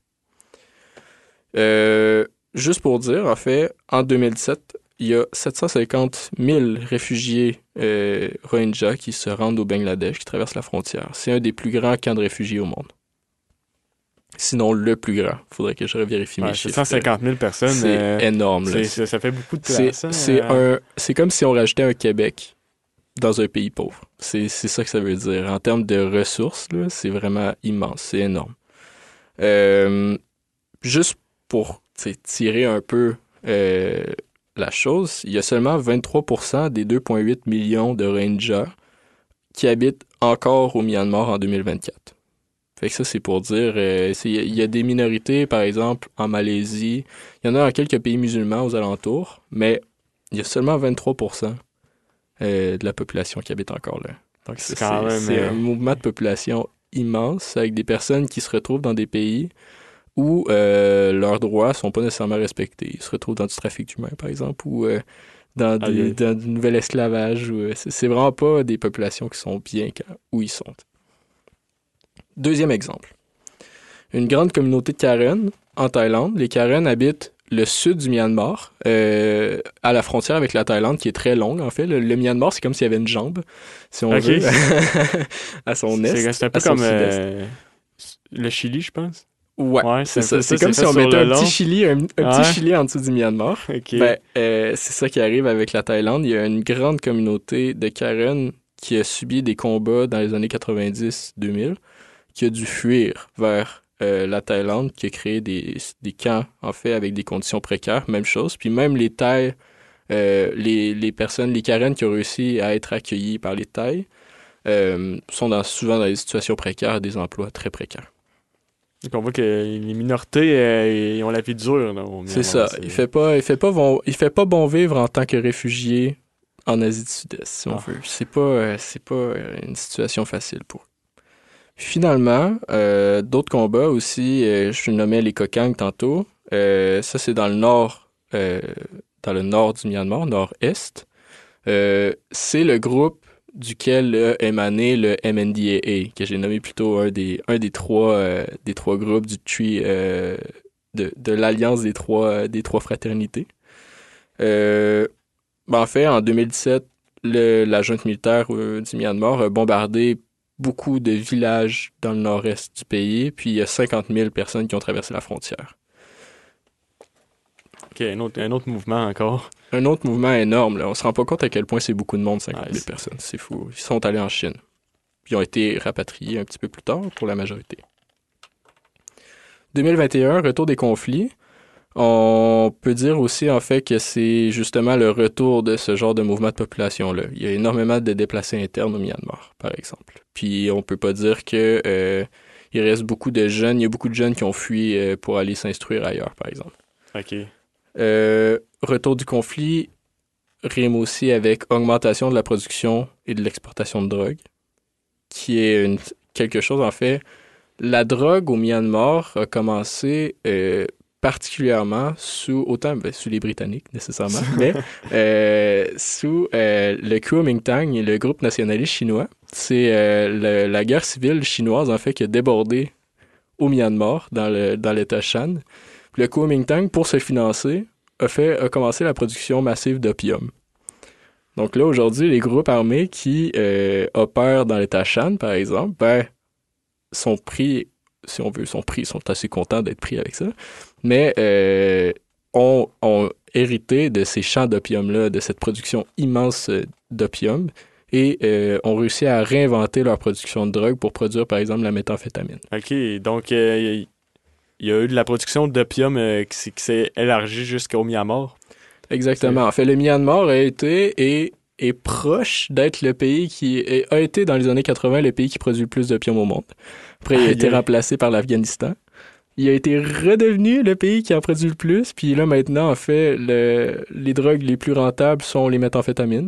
Euh, juste pour dire, en fait, en deux mille dix-sept, il y a sept cent cinquante mille réfugiés euh, Rohingyas qui se rendent au Bangladesh, qui traversent la frontière. C'est un des plus grands camps de réfugiés au monde. Sinon, le plus grand. Il faudrait que je revérifie ouais, mes chiffres. sept cent cinquante mille personnes. C'est euh, énorme. C'est, là. c'est, ça fait beaucoup de place. C'est, hein, c'est, euh... un, c'est comme si on rajoutait un Québec dans un pays pauvre. C'est, c'est ça que ça veut dire. En termes de ressources, là, c'est vraiment immense. C'est énorme. Euh, juste pour tirer un peu euh, la chose, il y a seulement vingt-trois pour cent des deux virgule huit millions de Rohingyas qui habitent encore au Myanmar en deux mille vingt-quatre. Fait que ça, c'est pour dire, euh, il y a des minorités, par exemple, en Malaisie. Il y en a dans quelques pays musulmans aux alentours, mais il y a seulement vingt-trois pour cent Euh, de la population qui habite encore là. Donc, c'est, c'est, même, c'est euh... un mouvement de population immense avec des personnes qui se retrouvent dans des pays où euh, leurs droits sont pas nécessairement respectés. Ils se retrouvent dans du trafic d'humains, par exemple, ou euh, dans, des, ah, oui. dans du nouvel esclavage. Où, euh, c'est, c'est vraiment pas des populations qui sont bien quand, où ils sont. Deuxième exemple. Une grande communauté de Karen en Thaïlande. Les Karen habitent le sud du Myanmar, euh, à la frontière avec la Thaïlande, qui est très longue, en fait. Le, le Myanmar, c'est comme s'il y avait une jambe, si on okay. veut, à son est. C'est, c'est un peu comme euh, le Chili, je pense. Ouais, ouais c'est, c'est ça. C'est, c'est comme si on mettait un petit Chili, un, un ouais. petit Chili en dessous du Myanmar. Okay. Ben, euh, c'est ça qui arrive avec la Thaïlande. Il y a une grande communauté de Karen qui a subi des combats dans les années quatre-vingt-dix deux mille, qui a dû fuir vers Euh, la Thaïlande, qui a créé des, des camps, en fait, avec des conditions précaires, même chose. Puis même les Thaïs, euh, les, les personnes, les Karen qui ont réussi à être accueillis par les Thaïs, euh, sont dans, souvent dans des situations précaires, des emplois très précaires. Donc on voit que les minorités euh, ils ont la vie dure. Là, au c'est ça. C'est... Il fait pas, il fait pas bon, il fait pas bon vivre en tant que réfugié en Asie du Sud-Est, si on ah. veut. C'est pas, euh, c'est pas une situation facile pour eux. Finalement, euh, d'autres combats aussi, euh, je nommais les Kokang tantôt. Euh, ça, c'est dans le nord, euh, dans le nord du Myanmar, nord-est. Euh, c'est le groupe duquel a émané le M N D A A, que j'ai nommé plutôt un des, un des trois, euh, des trois groupes du Tree, euh, de, de l'alliance des trois, des trois fraternités. Euh, ben en fait, en deux mille dix-sept, le, la junte militaire euh, du Myanmar a bombardé beaucoup de villages dans le nord-est du pays, puis il y a cinquante mille personnes qui ont traversé la frontière. OK, un autre, un autre mouvement encore. Un autre mouvement énorme, là. On se rend pas compte à quel point c'est beaucoup de monde, cinquante mille ouais, personnes. C'est fou. Ils sont allés en Chine. Puis ils ont été rapatriés un petit peu plus tard pour la majorité. deux mille vingt et un, retour des conflits. On peut dire aussi, en fait, que c'est justement le retour de ce genre de mouvement de population-là. Il y a énormément de déplacés internes au Myanmar, par exemple. Puis on peut pas dire que euh, il reste beaucoup de jeunes. Il y a beaucoup de jeunes qui ont fui euh, pour aller s'instruire ailleurs, par exemple. OK. Euh, retour du conflit rime aussi avec augmentation de la production et de l'exportation de drogue, qui est une, quelque chose, en fait. La drogue au Myanmar a commencé... Euh, particulièrement sous, autant ben, sous les Britanniques nécessairement, mais euh, sous euh, le Kuomintang et le groupe nationaliste chinois. C'est euh, le, la guerre civile chinoise en fait qui a débordé au Myanmar, dans le dans l'État Shan. Puis le Kuomintang, pour se financer, a, fait, a commencé la production massive d'opium. Donc là, aujourd'hui, les groupes armés qui euh, opèrent dans l'État Shan, par exemple, ben, sont pris, si on veut, sont pris, sont assez contents d'être pris avec ça, mais euh, ont, ont hérité de ces champs d'opium-là, de cette production immense d'opium, et euh, ont réussi à réinventer leur production de drogue pour produire, par exemple, la méthamphétamine. OK, donc il euh, y a eu de la production d'opium euh, qui, qui s'est élargie jusqu'au Myanmar. Exactement. C'est... En fait, le Myanmar a été et est proche d'être le pays qui est, a été dans les années quatre-vingts le pays qui produit le plus d'opium au monde. Après, il a été remplacé par l'Afghanistan. Il a été redevenu le pays qui en produit le plus. Puis là, maintenant, en fait, le, les drogues les plus rentables sont les méthamphétamines.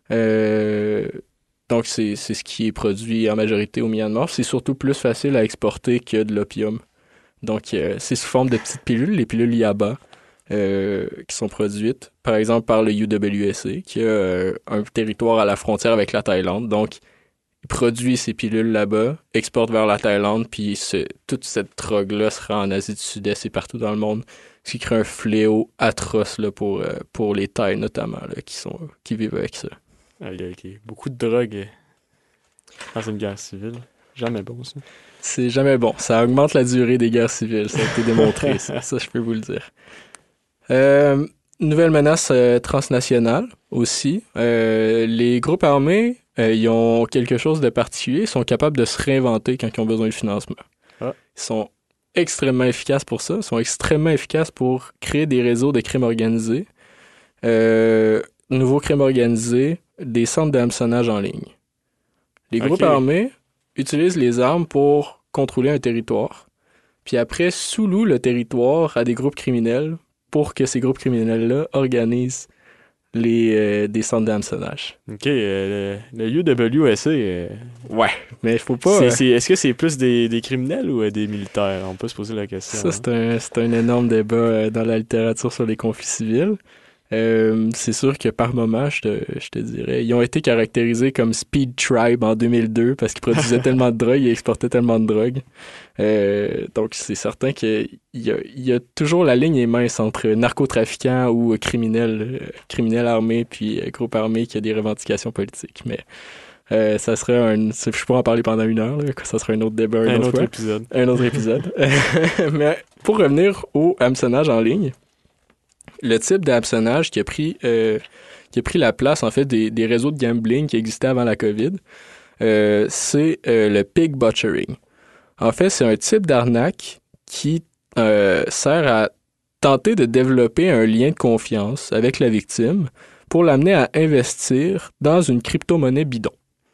Euh, donc, c'est, c'est ce qui est produit en majorité au Myanmar. C'est surtout plus facile à exporter que de l'opium. Donc, euh, c'est sous forme de petites pilules, les pilules Yaba. Euh, qui sont produites, par exemple par le U W S A, qui a euh, un territoire à la frontière avec la Thaïlande. Donc, il produit ces pilules là-bas, exporte vers la Thaïlande, puis ce, toute cette drogue-là sera en Asie du Sud-Est et partout dans le monde, ce qui crée un fléau atroce là, pour, euh, pour les Thaïs notamment, là, qui, sont, qui vivent avec ça. Ok, ok. Beaucoup de drogue dans une guerre civile. Jamais bon, ça. C'est jamais bon. Ça augmente la durée des guerres civiles. Ça a été démontré, ça. Ça, je peux vous le dire. Euh, nouvelle menace euh, transnationale aussi. Euh, les groupes armés, euh, ils ont quelque chose de particulier. Ils sont capables de se réinventer quand ils ont besoin de financement. Ah. Ils sont extrêmement efficaces pour ça. Ils sont extrêmement efficaces pour créer des réseaux de crimes organisés. Euh, nouveaux crimes organisés, des centres d'hameçonnage en ligne. Les groupes okay. armés utilisent les armes pour contrôler un territoire. Puis après, sous-louent le territoire à des groupes criminels pour que ces groupes criminels-là organisent les, euh, des centres d'hameçonnage. OK. Euh, le, le U W S A... Euh, ouais, mais il faut pas... C'est, euh, c'est, est-ce que c'est plus des, des criminels ou euh, des militaires? On peut se poser la question. Ça, hein? c'est, un, c'est un énorme débat euh, dans la littérature sur les conflits civils. Euh, c'est sûr que par moment, je te, je te dirais, ils ont été caractérisés comme Speed Tribe en deux mille deux parce qu'ils produisaient tellement de drogue et exportaient tellement de drogue. Euh, donc, c'est certain qu'il y a, il y a toujours la ligne est mince entre narcotrafiquants ou criminels, euh, criminels armés puis euh, groupes armés qui a des revendications politiques. Mais euh, ça serait un... Je pourrais en parler pendant une heure, là, ça serait un autre débat, un, un autre, autre fois. épisode. Un autre épisode. Mais pour revenir au hameçonnage en ligne, le type d'hameçonnage qui a pris euh, qui a pris la place en fait des, des réseaux de gambling qui existaient avant la COVID, euh, c'est euh, le pig butchering. En fait, c'est un type d'arnaque qui euh, sert à tenter de développer un lien de confiance avec la victime pour l'amener à investir dans une crypto-monnaie bidon.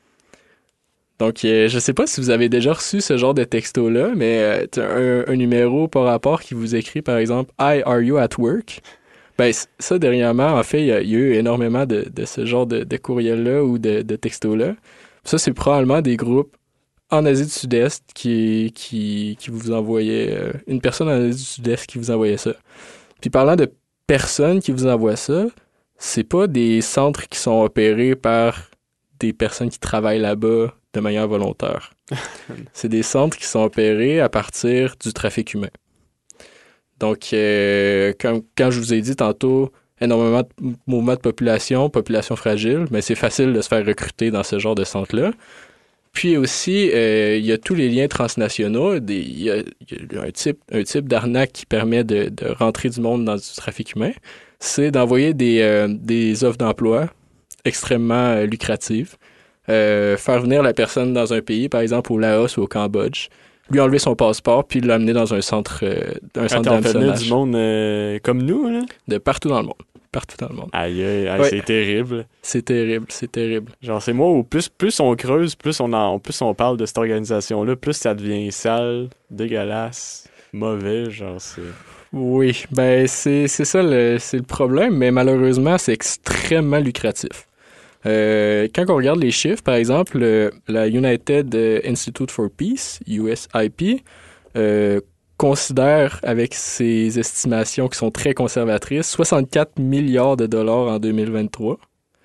Donc, euh, je sais pas si vous avez déjà reçu ce genre de texto-là, mais euh, un, un numéro par rapport qui vous écrit, par exemple, « Hi, are you at work? » Ben, ça, dernièrement, en fait, il y, y a eu énormément de, de ce genre de, de courriels-là ou de, de textos-là. Ça, c'est probablement des groupes en Asie du Sud-Est qui, qui, qui vous envoyaient... Euh, une personne en Asie du Sud-Est qui vous envoyait ça. Puis parlant de personnes qui vous envoient ça, c'est pas des centres qui sont opérés par des personnes qui travaillent là-bas de manière volontaire. C'est des centres qui sont opérés à partir du trafic humain. Donc, euh, quand, quand je vous ai dit tantôt, énormément de mouvements de population, population fragile, mais c'est facile de se faire recruter dans ce genre de centre-là. Puis aussi, euh, il y a tous les liens transnationaux. Des, il, y a, il y a un type, un type d'arnaque qui permet de, de rentrer du monde dans du trafic humain. C'est d'envoyer des, euh, des offres d'emploi extrêmement euh, lucratives. Euh, faire venir la personne dans un pays, par exemple au Laos ou au Cambodge, lui enlever son passeport, puis l'amener dans un centre, euh, un centre Attends, d'hameçonnage. du monde euh, comme nous, là? De partout dans le monde. Partout dans le monde. Aïe, aïe, aïe ouais. C'est terrible. C'est terrible, c'est terrible. Genre, c'est moi où plus, plus on creuse, plus on, en, plus on parle de cette organisation-là, plus ça devient sale, dégueulasse, mauvais, genre, c'est... Oui, ben c'est, c'est ça, le, c'est le problème, mais malheureusement, c'est extrêmement lucratif. Euh, quand on regarde les chiffres, par exemple, le, la United Institute for Peace, U S I P, euh, considère, avec ses estimations qui sont très conservatrices, soixante-quatre milliards de dollars en deux mille vingt-trois.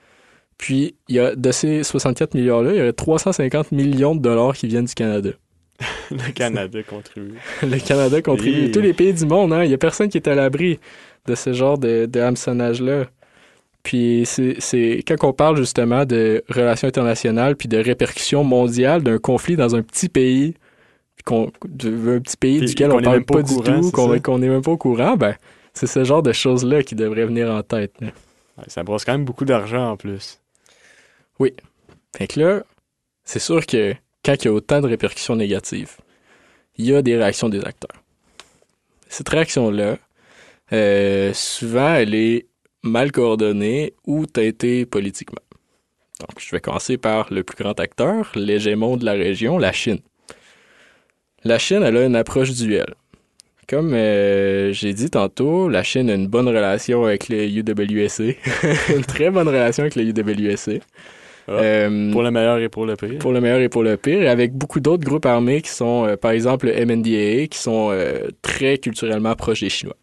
Puis, il y a, de ces soixante-quatre milliards-là, il y aurait trois cent cinquante millions de dollars qui viennent du Canada. Le Canada contribue. Le Canada contribue. Et... Tous les pays du monde, hein. Il n'y a personne qui est à l'abri de ce genre de, de hameçonnage-là. Puis c'est, c'est quand on parle justement de relations internationales puis de répercussions mondiales d'un conflit dans un petit pays, qu'on, de, un petit pays puis, duquel on parle pas, pas du courant, tout, qu'on, qu'on est même pas au courant, ben c'est ce genre de choses-là qui devrait venir en tête. Là. Ouais, ça brosse quand même beaucoup d'argent en plus. Oui. Fait que là, c'est sûr que quand il y a autant de répercussions négatives, il y a des réactions des acteurs. Cette réaction-là, euh, souvent, elle est mal coordonnée ou teintée politiquement. Donc, je vais commencer par le plus grand acteur, l'hégémon de la région, la Chine. La Chine, elle a une approche duelle. Comme euh, j'ai dit tantôt, la Chine a une bonne relation avec le U W S A. Une très bonne relation avec le U W S A. Ah, euh, pour le meilleur et pour le pire. Pour le meilleur et pour le pire, et avec beaucoup d'autres groupes armés qui sont, euh, par exemple, le M N D A A, qui sont euh, très culturellement proches des Chinois.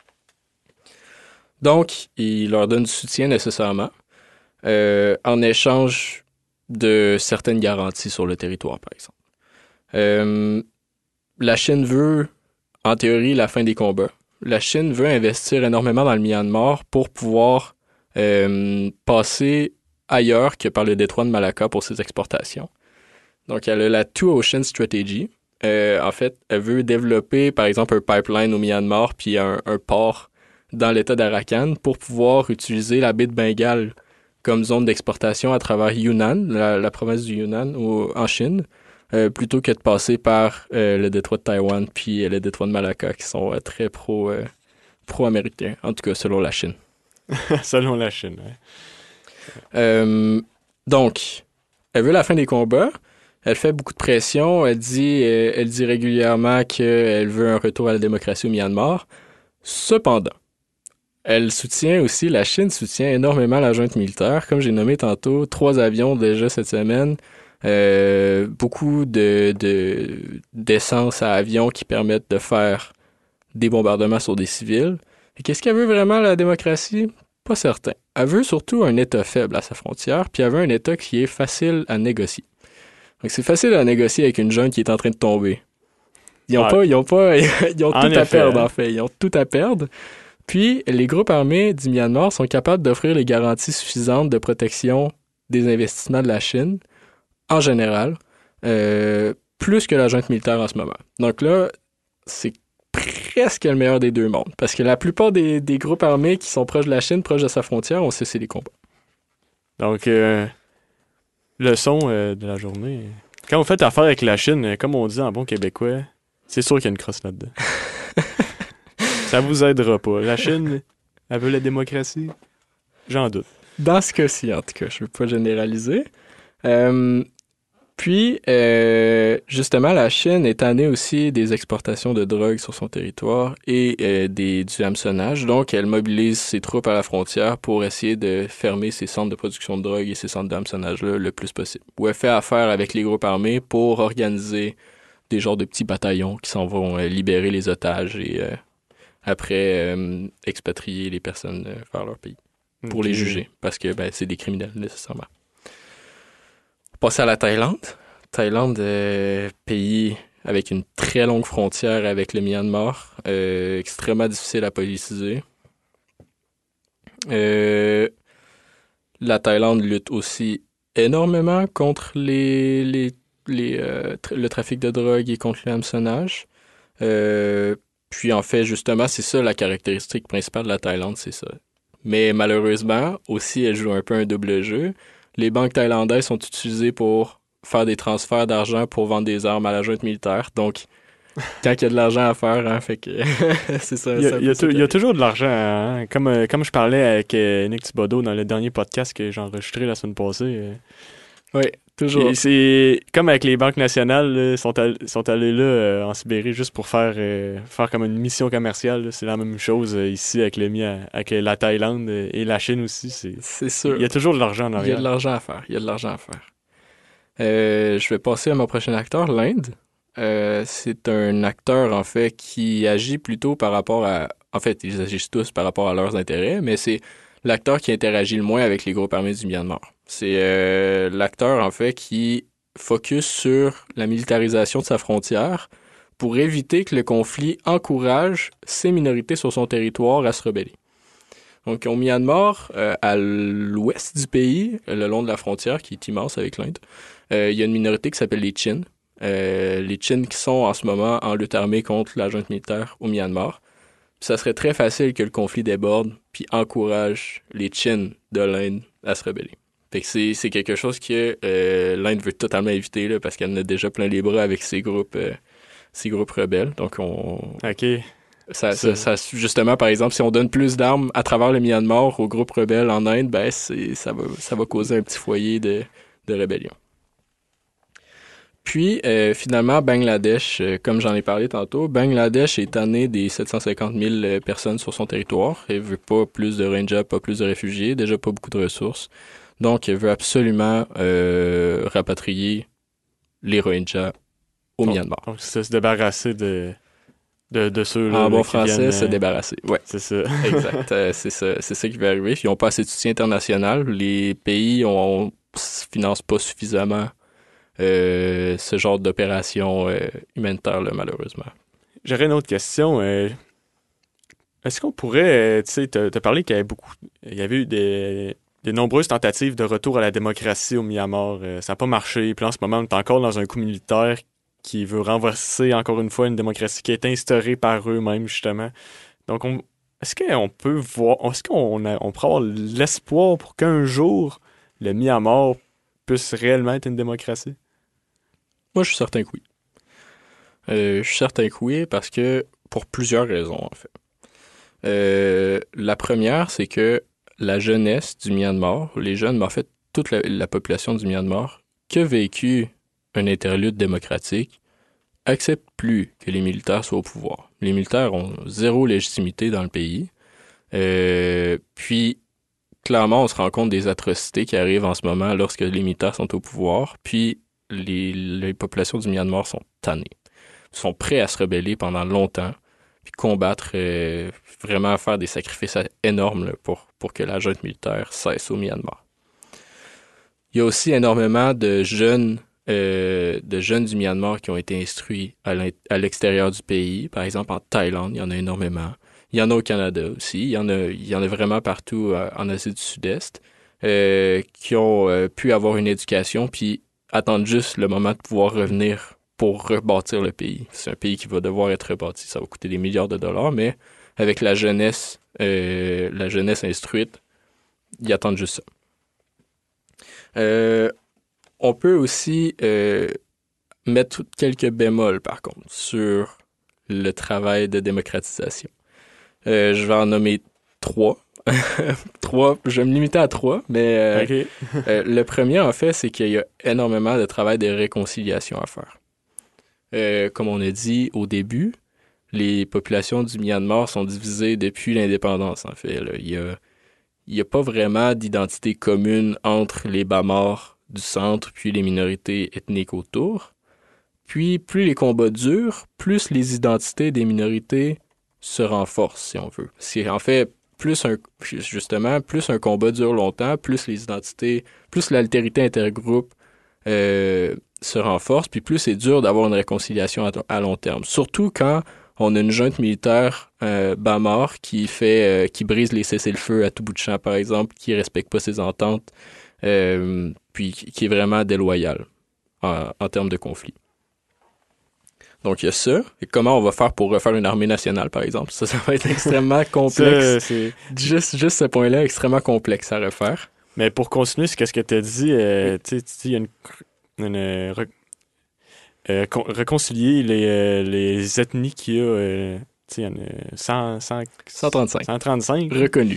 Donc, il leur donne du soutien nécessairement, euh, en échange de certaines garanties sur le territoire, par exemple. Euh, la Chine veut, en théorie, la fin des combats. La Chine veut investir énormément dans le Myanmar pour pouvoir euh, passer ailleurs que par le détroit de Malacca pour ses exportations. Donc, elle a la Two Ocean Strategy. Euh, en fait, elle veut développer, par exemple, un pipeline au Myanmar puis un, un port dans l'État d'Arakan pour pouvoir utiliser la baie de Bengale comme zone d'exportation à travers Yunnan, la, la province du Yunnan au, en Chine, euh, plutôt que de passer par euh, le détroit de Taïwan puis euh, le détroit de Malacca, qui sont euh, très pro, euh, pro-américains, en tout cas selon la Chine. Selon la Chine, oui. Euh, donc, elle veut la fin des combats. Elle fait beaucoup de pression. Elle dit, euh, elle dit régulièrement qu'elle veut un retour à la démocratie au Myanmar. Cependant, elle soutient aussi, la Chine soutient énormément la junte militaire. Comme j'ai nommé tantôt, trois avions déjà cette semaine, euh, beaucoup de, de d'essence à avion qui permettent de faire des bombardements sur des civils. Et qu'est-ce qu'elle veut vraiment, la démocratie? Pas certain. Elle veut surtout un État faible à sa frontière, puis elle veut un État qui est facile à négocier. Donc c'est facile à négocier avec une junte qui est en train de tomber. Ils ont ouais. pas, ils ont pas, ils ont tout effet, à perdre hein. en fait. Ils ont tout à perdre. Puis les groupes armés du Myanmar sont capables d'offrir les garanties suffisantes de protection des investissements de la Chine, en général, euh, plus que la junte militaire en ce moment. Donc là, c'est presque le meilleur des deux mondes. Parce que la plupart des, des groupes armés qui sont proches de la Chine, proches de sa frontière, ont cessé les combats. Donc, euh, leçon euh, de la journée. Quand vous faites affaire avec la Chine, comme on dit en bon québécois, c'est sûr qu'il y a une crosse là-dedans. Ça vous aidera pas. La Chine, elle veut la démocratie? J'en doute. Dans ce cas-ci, en tout cas, je ne veux pas généraliser. Euh, Puis, euh, justement, la Chine est tannée aussi des exportations de drogue sur son territoire et euh, des, du hameçonnage. Donc, elle mobilise ses troupes à la frontière pour essayer de fermer ses centres de production de drogue et ses centres de hameçonnage-là le plus possible. Ou elle fait affaire avec les groupes armés pour organiser des genres de petits bataillons qui s'en vont euh, libérer les otages et euh, après euh, expatrier les personnes euh, vers leur pays pour okay. les juger parce que ben, c'est des criminels nécessairement. Passer à la Thaïlande. Thaïlande, euh, pays avec une très longue frontière avec le Myanmar, euh, extrêmement difficile à politiser. Euh, la Thaïlande lutte aussi énormément contre les, les, les, euh, tra- le trafic de drogue et contre le hameçonnage. Euh, puis en fait, justement, c'est ça la caractéristique principale de la Thaïlande, c'est ça. Mais malheureusement, aussi, elle joue un peu un double jeu. Les banques thaïlandaises sont utilisées pour faire des transferts d'argent pour vendre des armes à la junte militaire. Donc, quand il y a de l'argent à faire, hein, fait que c'est ça. Il y a, c'est un il y a peu ça tou- il y a qui arrive. toujours de l'argent. Hein? Comme, euh, comme je parlais avec euh, Nick Thibodeau dans le dernier podcast que j'ai enregistré la semaine passée. euh, Oui, toujours. Et c'est comme avec les banques nationales, là, sont, all- sont allés là euh, en Sibérie juste pour faire, euh, faire comme une mission commerciale. Là. C'est la même chose euh, ici avec, le, Mi- avec la Thaïlande euh, et la Chine aussi. C'est... C'est sûr. Il y a toujours de l'argent en Il y a arrière. de l'argent à faire. Il y a de l'argent à faire. Euh, je vais passer à mon prochain acteur, l'Inde. Euh, c'est un acteur, en fait, qui agit plutôt par rapport à... En fait, ils agissent tous par rapport à leurs intérêts, mais c'est l'acteur qui interagit le moins avec les groupes armés du Myanmar. C'est euh, l'acteur, en fait, qui focus sur la militarisation de sa frontière pour éviter que le conflit encourage ces minorités sur son territoire à se rebeller. Donc, au Myanmar, euh, à l'ouest du pays, le long de la frontière, qui est immense avec l'Inde, euh, il y a une minorité qui s'appelle les Chin. Euh, les Chin qui sont en ce moment en lutte armée contre la junte militaire au Myanmar. Puis ça serait très facile que le conflit déborde puis encourage les Chin de l'Inde à se rebeller. Fait que c'est, c'est quelque chose que euh, l'Inde veut totalement éviter là, parce qu'elle en a déjà plein les bras avec ses groupes, euh, ses groupes rebelles. Donc, on... OK. Ça, ça, ça, justement, par exemple, si on donne plus d'armes à travers le Myanmar aux groupes rebelles en Inde, ben, c'est, ça va, ça va causer un petit foyer de, de rébellion. Puis, euh, finalement, Bangladesh, euh, comme j'en ai parlé tantôt, Bangladesh est tanné des sept cent cinquante mille euh, personnes sur son territoire. Elle veut pas plus de Rohingyas, pas plus de réfugiés, déjà pas beaucoup de ressources. Donc, elle veut absolument euh, rapatrier les Rohingyas au donc, Myanmar. Donc, c'est se débarrasser de... De, de ceux là, en bon là, français, viennent, se euh, débarrasser. Ouais. C'est ça. Exact. Euh, c'est ça, c'est ça qui va arriver. Ils n'ont pas assez de soutien international. Les pays ont, financent pas suffisamment euh, ce genre d'opération euh, humanitaire, là, malheureusement. J'aurais une autre question. Euh, est-ce qu'on pourrait, euh, tu sais, te, te parler qu'il y avait beaucoup, il y avait eu des, des nombreuses tentatives de retour à la démocratie au Myanmar. Euh, ça n'a pas marché. Puis en ce moment, on est encore dans un coup militaire qui veut renverser encore une fois une démocratie qui a été instaurée par eux-mêmes, justement. Donc, on, est-ce qu'on peut voir, est-ce qu'on a, on peut avoir l'espoir pour qu'un jour, le Myanmar puisse réellement être une démocratie? Moi, je suis certain que oui. Euh, je suis certain que oui, parce que, pour plusieurs raisons, en fait. Euh, la première, c'est que la jeunesse du Myanmar, les jeunes, mais en fait, toute la, la population du Myanmar, qui a vécu un interlude démocratique, accepte plus que les militaires soient au pouvoir. Les militaires ont zéro légitimité dans le pays. Euh, puis, clairement, on se rend compte des atrocités qui arrivent en ce moment lorsque les militaires sont au pouvoir. Puis, les, les populations du Myanmar sont tannées. Ils sont prêts à se rebeller pendant longtemps, puis combattre, euh, vraiment faire des sacrifices énormes là, pour, pour que la junte militaire cesse au Myanmar. Il y a aussi énormément de jeunes Euh, de jeunes du Myanmar qui ont été instruits à, à l'extérieur du pays. Par exemple, en Thaïlande, il y en a énormément. Il y en a au Canada aussi. Il y en a, il y en a vraiment partout euh, en Asie du Sud-Est euh, qui ont euh, pu avoir une éducation puis attendre juste le moment de pouvoir revenir pour rebâtir le pays. C'est un pays qui va devoir être rebâti. Ça va coûter des milliards de dollars, mais avec la jeunesse, euh, la jeunesse instruite, ils attendent juste ça. Euh, On peut aussi euh, mettre quelques bémols, par contre, sur le travail de démocratisation. Euh, je vais en nommer trois. trois, je vais me limiter à trois, mais euh, OK. euh, le premier, en fait, c'est qu'il y a énormément de travail de réconciliation à faire. Euh, comme on a dit au début, les populations du Myanmar sont divisées depuis l'indépendance, en fait. Là. Il y a, il y a pas vraiment d'identité commune entre les Bamars du centre, puis les minorités ethniques autour. Puis, plus les combats durent, plus les identités des minorités se renforcent, si on veut. C'est en fait plus un, justement, plus un combat dure longtemps, plus les identités, plus l'altérité intergroupe euh, se renforce, puis plus c'est dur d'avoir une réconciliation à, à long terme. Surtout quand on a une junte militaire euh, Bamar qui fait, euh, qui brise les cessez-le-feu à tout bout de champ, par exemple, qui respecte pas ses ententes. Euh, puis qui est vraiment déloyal en, en termes de conflit. Donc, il y a ça. Et comment on va faire pour refaire une armée nationale, par exemple? Ça, ça va être extrêmement complexe. Ça, c'est... Juste, juste ce point-là, extrêmement complexe à refaire. Mais pour continuer sur ce que tu as dit, euh, tu sais, il y a une... une euh, re- euh, con- réconcilier les, euh, les ethnies qu'il y a... Euh, tu sais, il y en a cent, cent, cent trente-cinq. cent trente-cinq. Reconnu.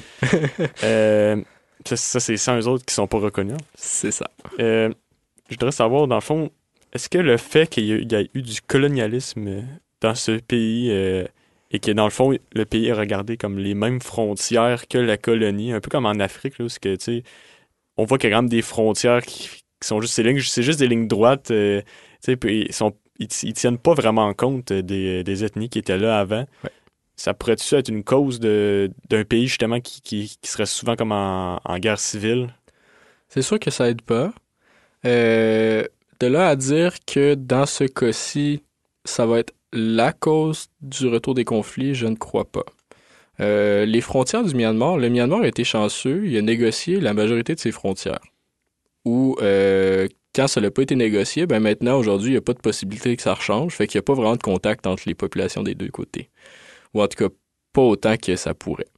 euh, ça, ça, c'est cent eux autres qui sont pas reconnus. C'est ça. Euh, je voudrais savoir, dans le fond, est-ce que le fait qu'il y a, il y a eu du colonialisme dans ce pays euh, et que, dans le fond, le pays est regardé comme les mêmes frontières que la colonie, un peu comme en Afrique, là, où que, tu sais, on voit qu'il y a quand même des frontières qui, qui sont juste ces lignes, c'est juste des lignes droites, euh, tu sais, puis ils, sont, ils, ils tiennent pas vraiment compte des, des ethnies qui étaient là avant. Ouais. Ça pourrait-tu être une cause de, d'un pays, justement, qui, qui, qui serait souvent comme en, en guerre civile? C'est sûr que ça aide pas. Euh, de là à dire que dans ce cas-ci, ça va être la cause du retour des conflits, je ne crois pas. Euh, les frontières du Myanmar, le Myanmar a été chanceux, il a négocié la majorité de ses frontières. Ou euh, quand ça n'a pas été négocié, ben maintenant, aujourd'hui, il n'y a pas de possibilité que ça rechange, fait qu'il n'y a pas vraiment de contact entre les populations des deux côtés. Ou en tout cas, pas autant que ça pourrait.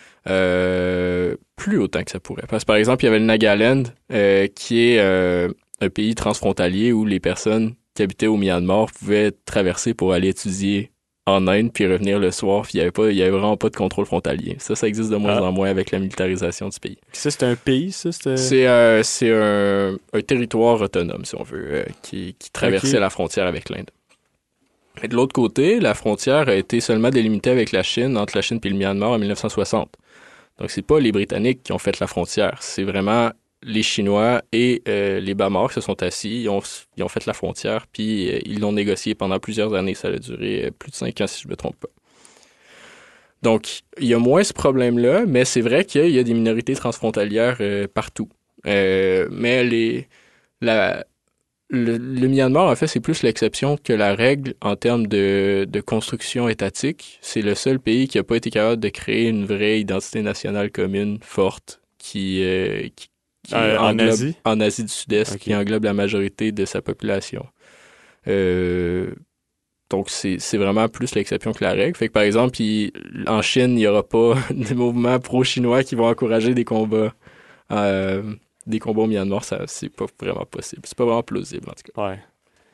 Euh, plus autant que ça pourrait. Parce que par exemple, il y avait le Nagaland, euh, qui est euh, un pays transfrontalier où les personnes qui habitaient au Myanmar pouvaient traverser pour aller étudier en Inde puis revenir le soir, puis il y avait pas il y avait vraiment pas de contrôle frontalier. Ça ça existe de moins ah. en moins avec la militarisation du pays. Puis ça c'est un pays ça c'est C'est euh, c'est un, un territoire autonome si on veut euh, qui qui traversait okay. la frontière avec l'Inde. Mais de l'autre côté, la frontière a été seulement délimitée avec la Chine entre la Chine et le Myanmar en dix-neuf cent soixante. Donc c'est pas les Britanniques qui ont fait la frontière, c'est vraiment les Chinois et euh, les Bamars qui se sont assis, ils ont, ils ont fait la frontière, puis euh, ils l'ont négocié pendant plusieurs années. Ça a duré euh, plus de cinq ans, si je me trompe pas. Donc, il y a moins ce problème-là, mais c'est vrai qu'il y a des minorités transfrontalières euh, partout. Euh, mais les, la, le, le Myanmar, en fait, c'est plus l'exception que la règle en termes de, de construction étatique. C'est le seul pays qui n'a pas été capable de créer une vraie identité nationale commune forte qui, euh, qui Qui euh, en englobe, Asie? En Asie du Sud-Est, okay. Qui englobe la majorité de sa population. Euh, donc, c'est, c'est vraiment plus l'exception que la règle. Fait que, par exemple, il, en Chine, il n'y aura pas des mouvements pro-chinois qui vont encourager des combats, euh, des combats au Myanmar. Ça, c'est pas vraiment possible. C'est pas vraiment plausible, en tout cas. Ouais.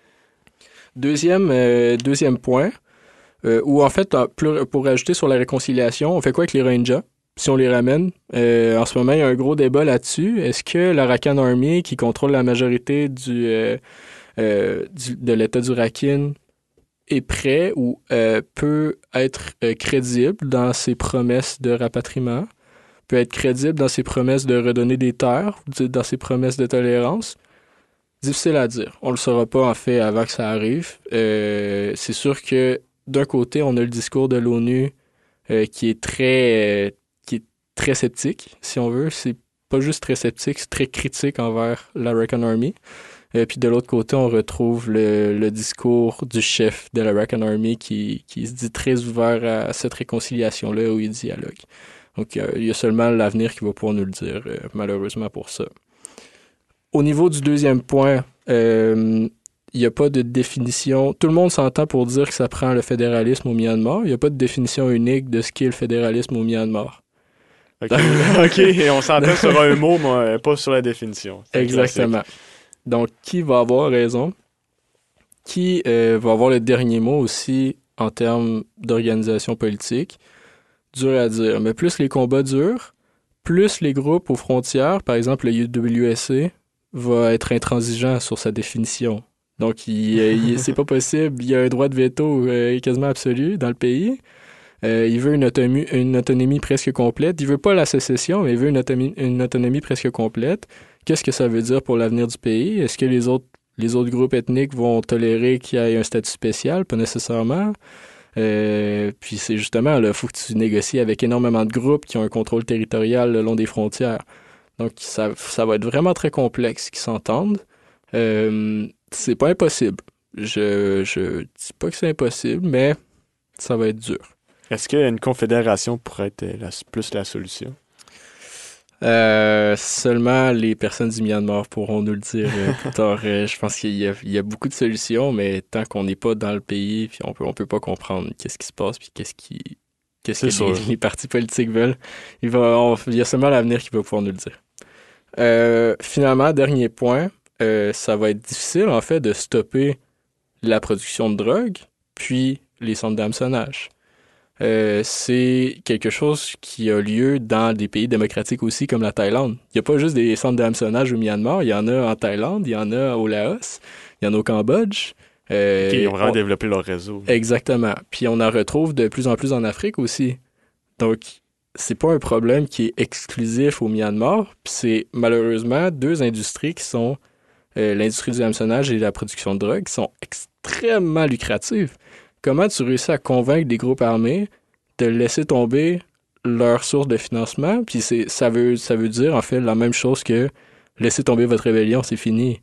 Deuxième, euh, deuxième point, euh, où, en fait, pour ajouter sur la réconciliation, on fait quoi avec les Rohingyas? Si on les ramène, euh, en ce moment, il y a un gros débat là-dessus. Est-ce que l'Arakan Army, qui contrôle la majorité du, euh, euh, du, de l'État du Rakhine, est prêt ou euh, peut être euh, crédible dans ses promesses de rapatriement, peut être crédible dans ses promesses de redonner des terres, dans ses promesses de tolérance? Difficile à dire. On le saura pas, en fait, avant que ça arrive. Euh, c'est sûr que, d'un côté, on a le discours de l'ONU euh, qui est très... Euh, très sceptique, si on veut. C'est pas juste très sceptique, c'est très critique envers l'Arakan Army. Et puis de l'autre côté, on retrouve le, le discours du chef de l'Arakan Army qui, qui se dit très ouvert à cette réconciliation-là où il dialogue. Donc, euh, il y a seulement l'avenir qui va pouvoir nous le dire, euh, malheureusement pour ça. Au niveau du deuxième point, euh, il n'y a pas de définition. Tout le monde s'entend pour dire que ça prend le fédéralisme au Myanmar. Il n'y a pas de définition unique de ce qu'est le fédéralisme au Myanmar. OK, OK, et on s'entend sur un mot, mais pas sur la définition. C'est exactement. Classique. Donc, qui va avoir raison? Qui euh, va avoir le dernier mot aussi en termes d'organisation politique? Dur à dire. Mais plus les combats durent, plus les groupes aux frontières, par exemple le U W S A, va être intransigeant sur sa définition. Donc, il, il, c'est pas possible. Il y a un droit de veto euh, quasiment absolu dans le pays. Euh, il veut une autonomie, une autonomie presque complète. Il veut pas la sécession, mais il veut une autonomie, une autonomie presque complète. Qu'est-ce que ça veut dire pour l'avenir du pays? Est-ce que les autres, les autres groupes ethniques vont tolérer qu'il y ait un statut spécial? Pas nécessairement. Euh, puis c'est justement, il faut que tu négocies avec énormément de groupes qui ont un contrôle territorial le long des frontières. Donc, ça, ça va être vraiment très complexe qu'ils s'entendent. Euh, c'est pas impossible. Je, je dis pas que c'est impossible, mais ça va être dur. Est-ce qu'une confédération pourrait être la, plus la solution? Euh, seulement les personnes du Myanmar pourront nous le dire euh, plus tard. Euh, je pense qu'il y a, il y a beaucoup de solutions, mais tant qu'on n'est pas dans le pays, puis on peut, on peut pas comprendre qu'est-ce qui se passe, puis qu'est-ce qui, qu'est-ce que les, les partis politiques veulent. Il va, on, il y a seulement l'avenir qui va pouvoir nous le dire. Euh, finalement, dernier point, euh, ça va être difficile en fait de stopper la production de drogue, puis les centres d'hameçonnage. Euh, c'est quelque chose qui a lieu dans des pays démocratiques aussi, comme la Thaïlande. Il n'y a pas juste des centres d'hameçonnage au Myanmar, il y en a en Thaïlande, il y en a au Laos, il y en a au Cambodge. Euh, okay, ils ont vraiment on... développé leur réseau. Exactement. Puis on en retrouve de plus en plus en Afrique aussi. Donc, c'est pas un problème qui est exclusif au Myanmar, puis c'est malheureusement deux industries qui sont euh, l'industrie du hameçonnage et la production de drogue qui sont extrêmement lucratives. Comment tu réussis à convaincre des groupes armés de laisser tomber leur source de financement? Puis c'est, ça veut, ça veut dire, en fait, la même chose que laisser tomber votre rébellion, c'est fini.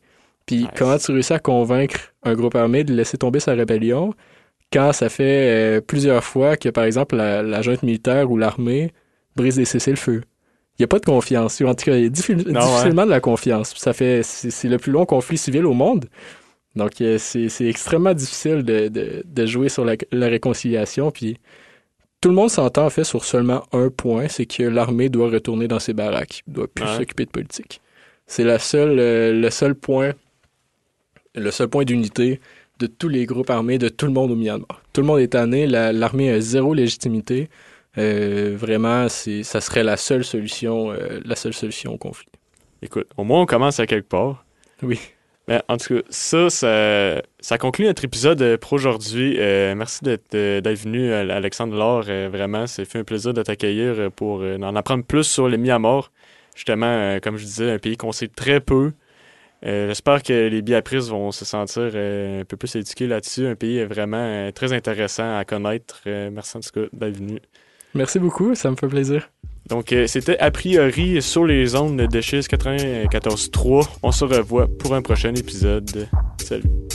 Puis Nice. comment tu réussis à convaincre un groupe armé de laisser tomber sa rébellion quand ça fait euh, plusieurs fois que, par exemple, la, la junte militaire ou l'armée brise des cessez-le-feu? Il n'y a pas de confiance. En tout cas, il y a diffi- Non, difficilement ouais. de la confiance. Ça fait, c'est, c'est le plus long conflit civil au monde. Donc, euh, c'est, c'est extrêmement difficile de, de, de jouer sur la, la réconciliation. Puis, tout le monde s'entend en fait sur seulement un point, c'est que l'armée doit retourner dans ses baraques, ne doit plus Ouais. s'occuper de politique. C'est la seule, euh, le seul point, le seul point d'unité de tous les groupes armés, de tout le monde au Myanmar. Tout le monde est tanné, la, l'armée a zéro légitimité. Euh, vraiment, c'est, ça serait la seule solution, euh, la seule solution au conflit. Écoute, au moins, on commence à quelque part. Oui. Mais en tout cas, ça, ça, ça conclut notre épisode euh, pour aujourd'hui. Euh, merci d'être, euh, d'être venu, euh, Alexandre Laure. Euh, vraiment, c'est fait un plaisir de t'accueillir euh, pour euh, en apprendre plus sur les Myanmar. Justement, euh, comme je disais, un pays qu'on sait très peu. Euh, j'espère que les Biapristes vont se sentir euh, un peu plus éduqués là-dessus. Un pays euh, vraiment euh, très intéressant à connaître. Euh, merci en tout cas d'être venu. Merci beaucoup, ça me fait plaisir. Donc, euh, c'était a priori sur les ondes de Chiz quatre-vingt-quatorze trois. On se revoit pour un prochain épisode. Salut.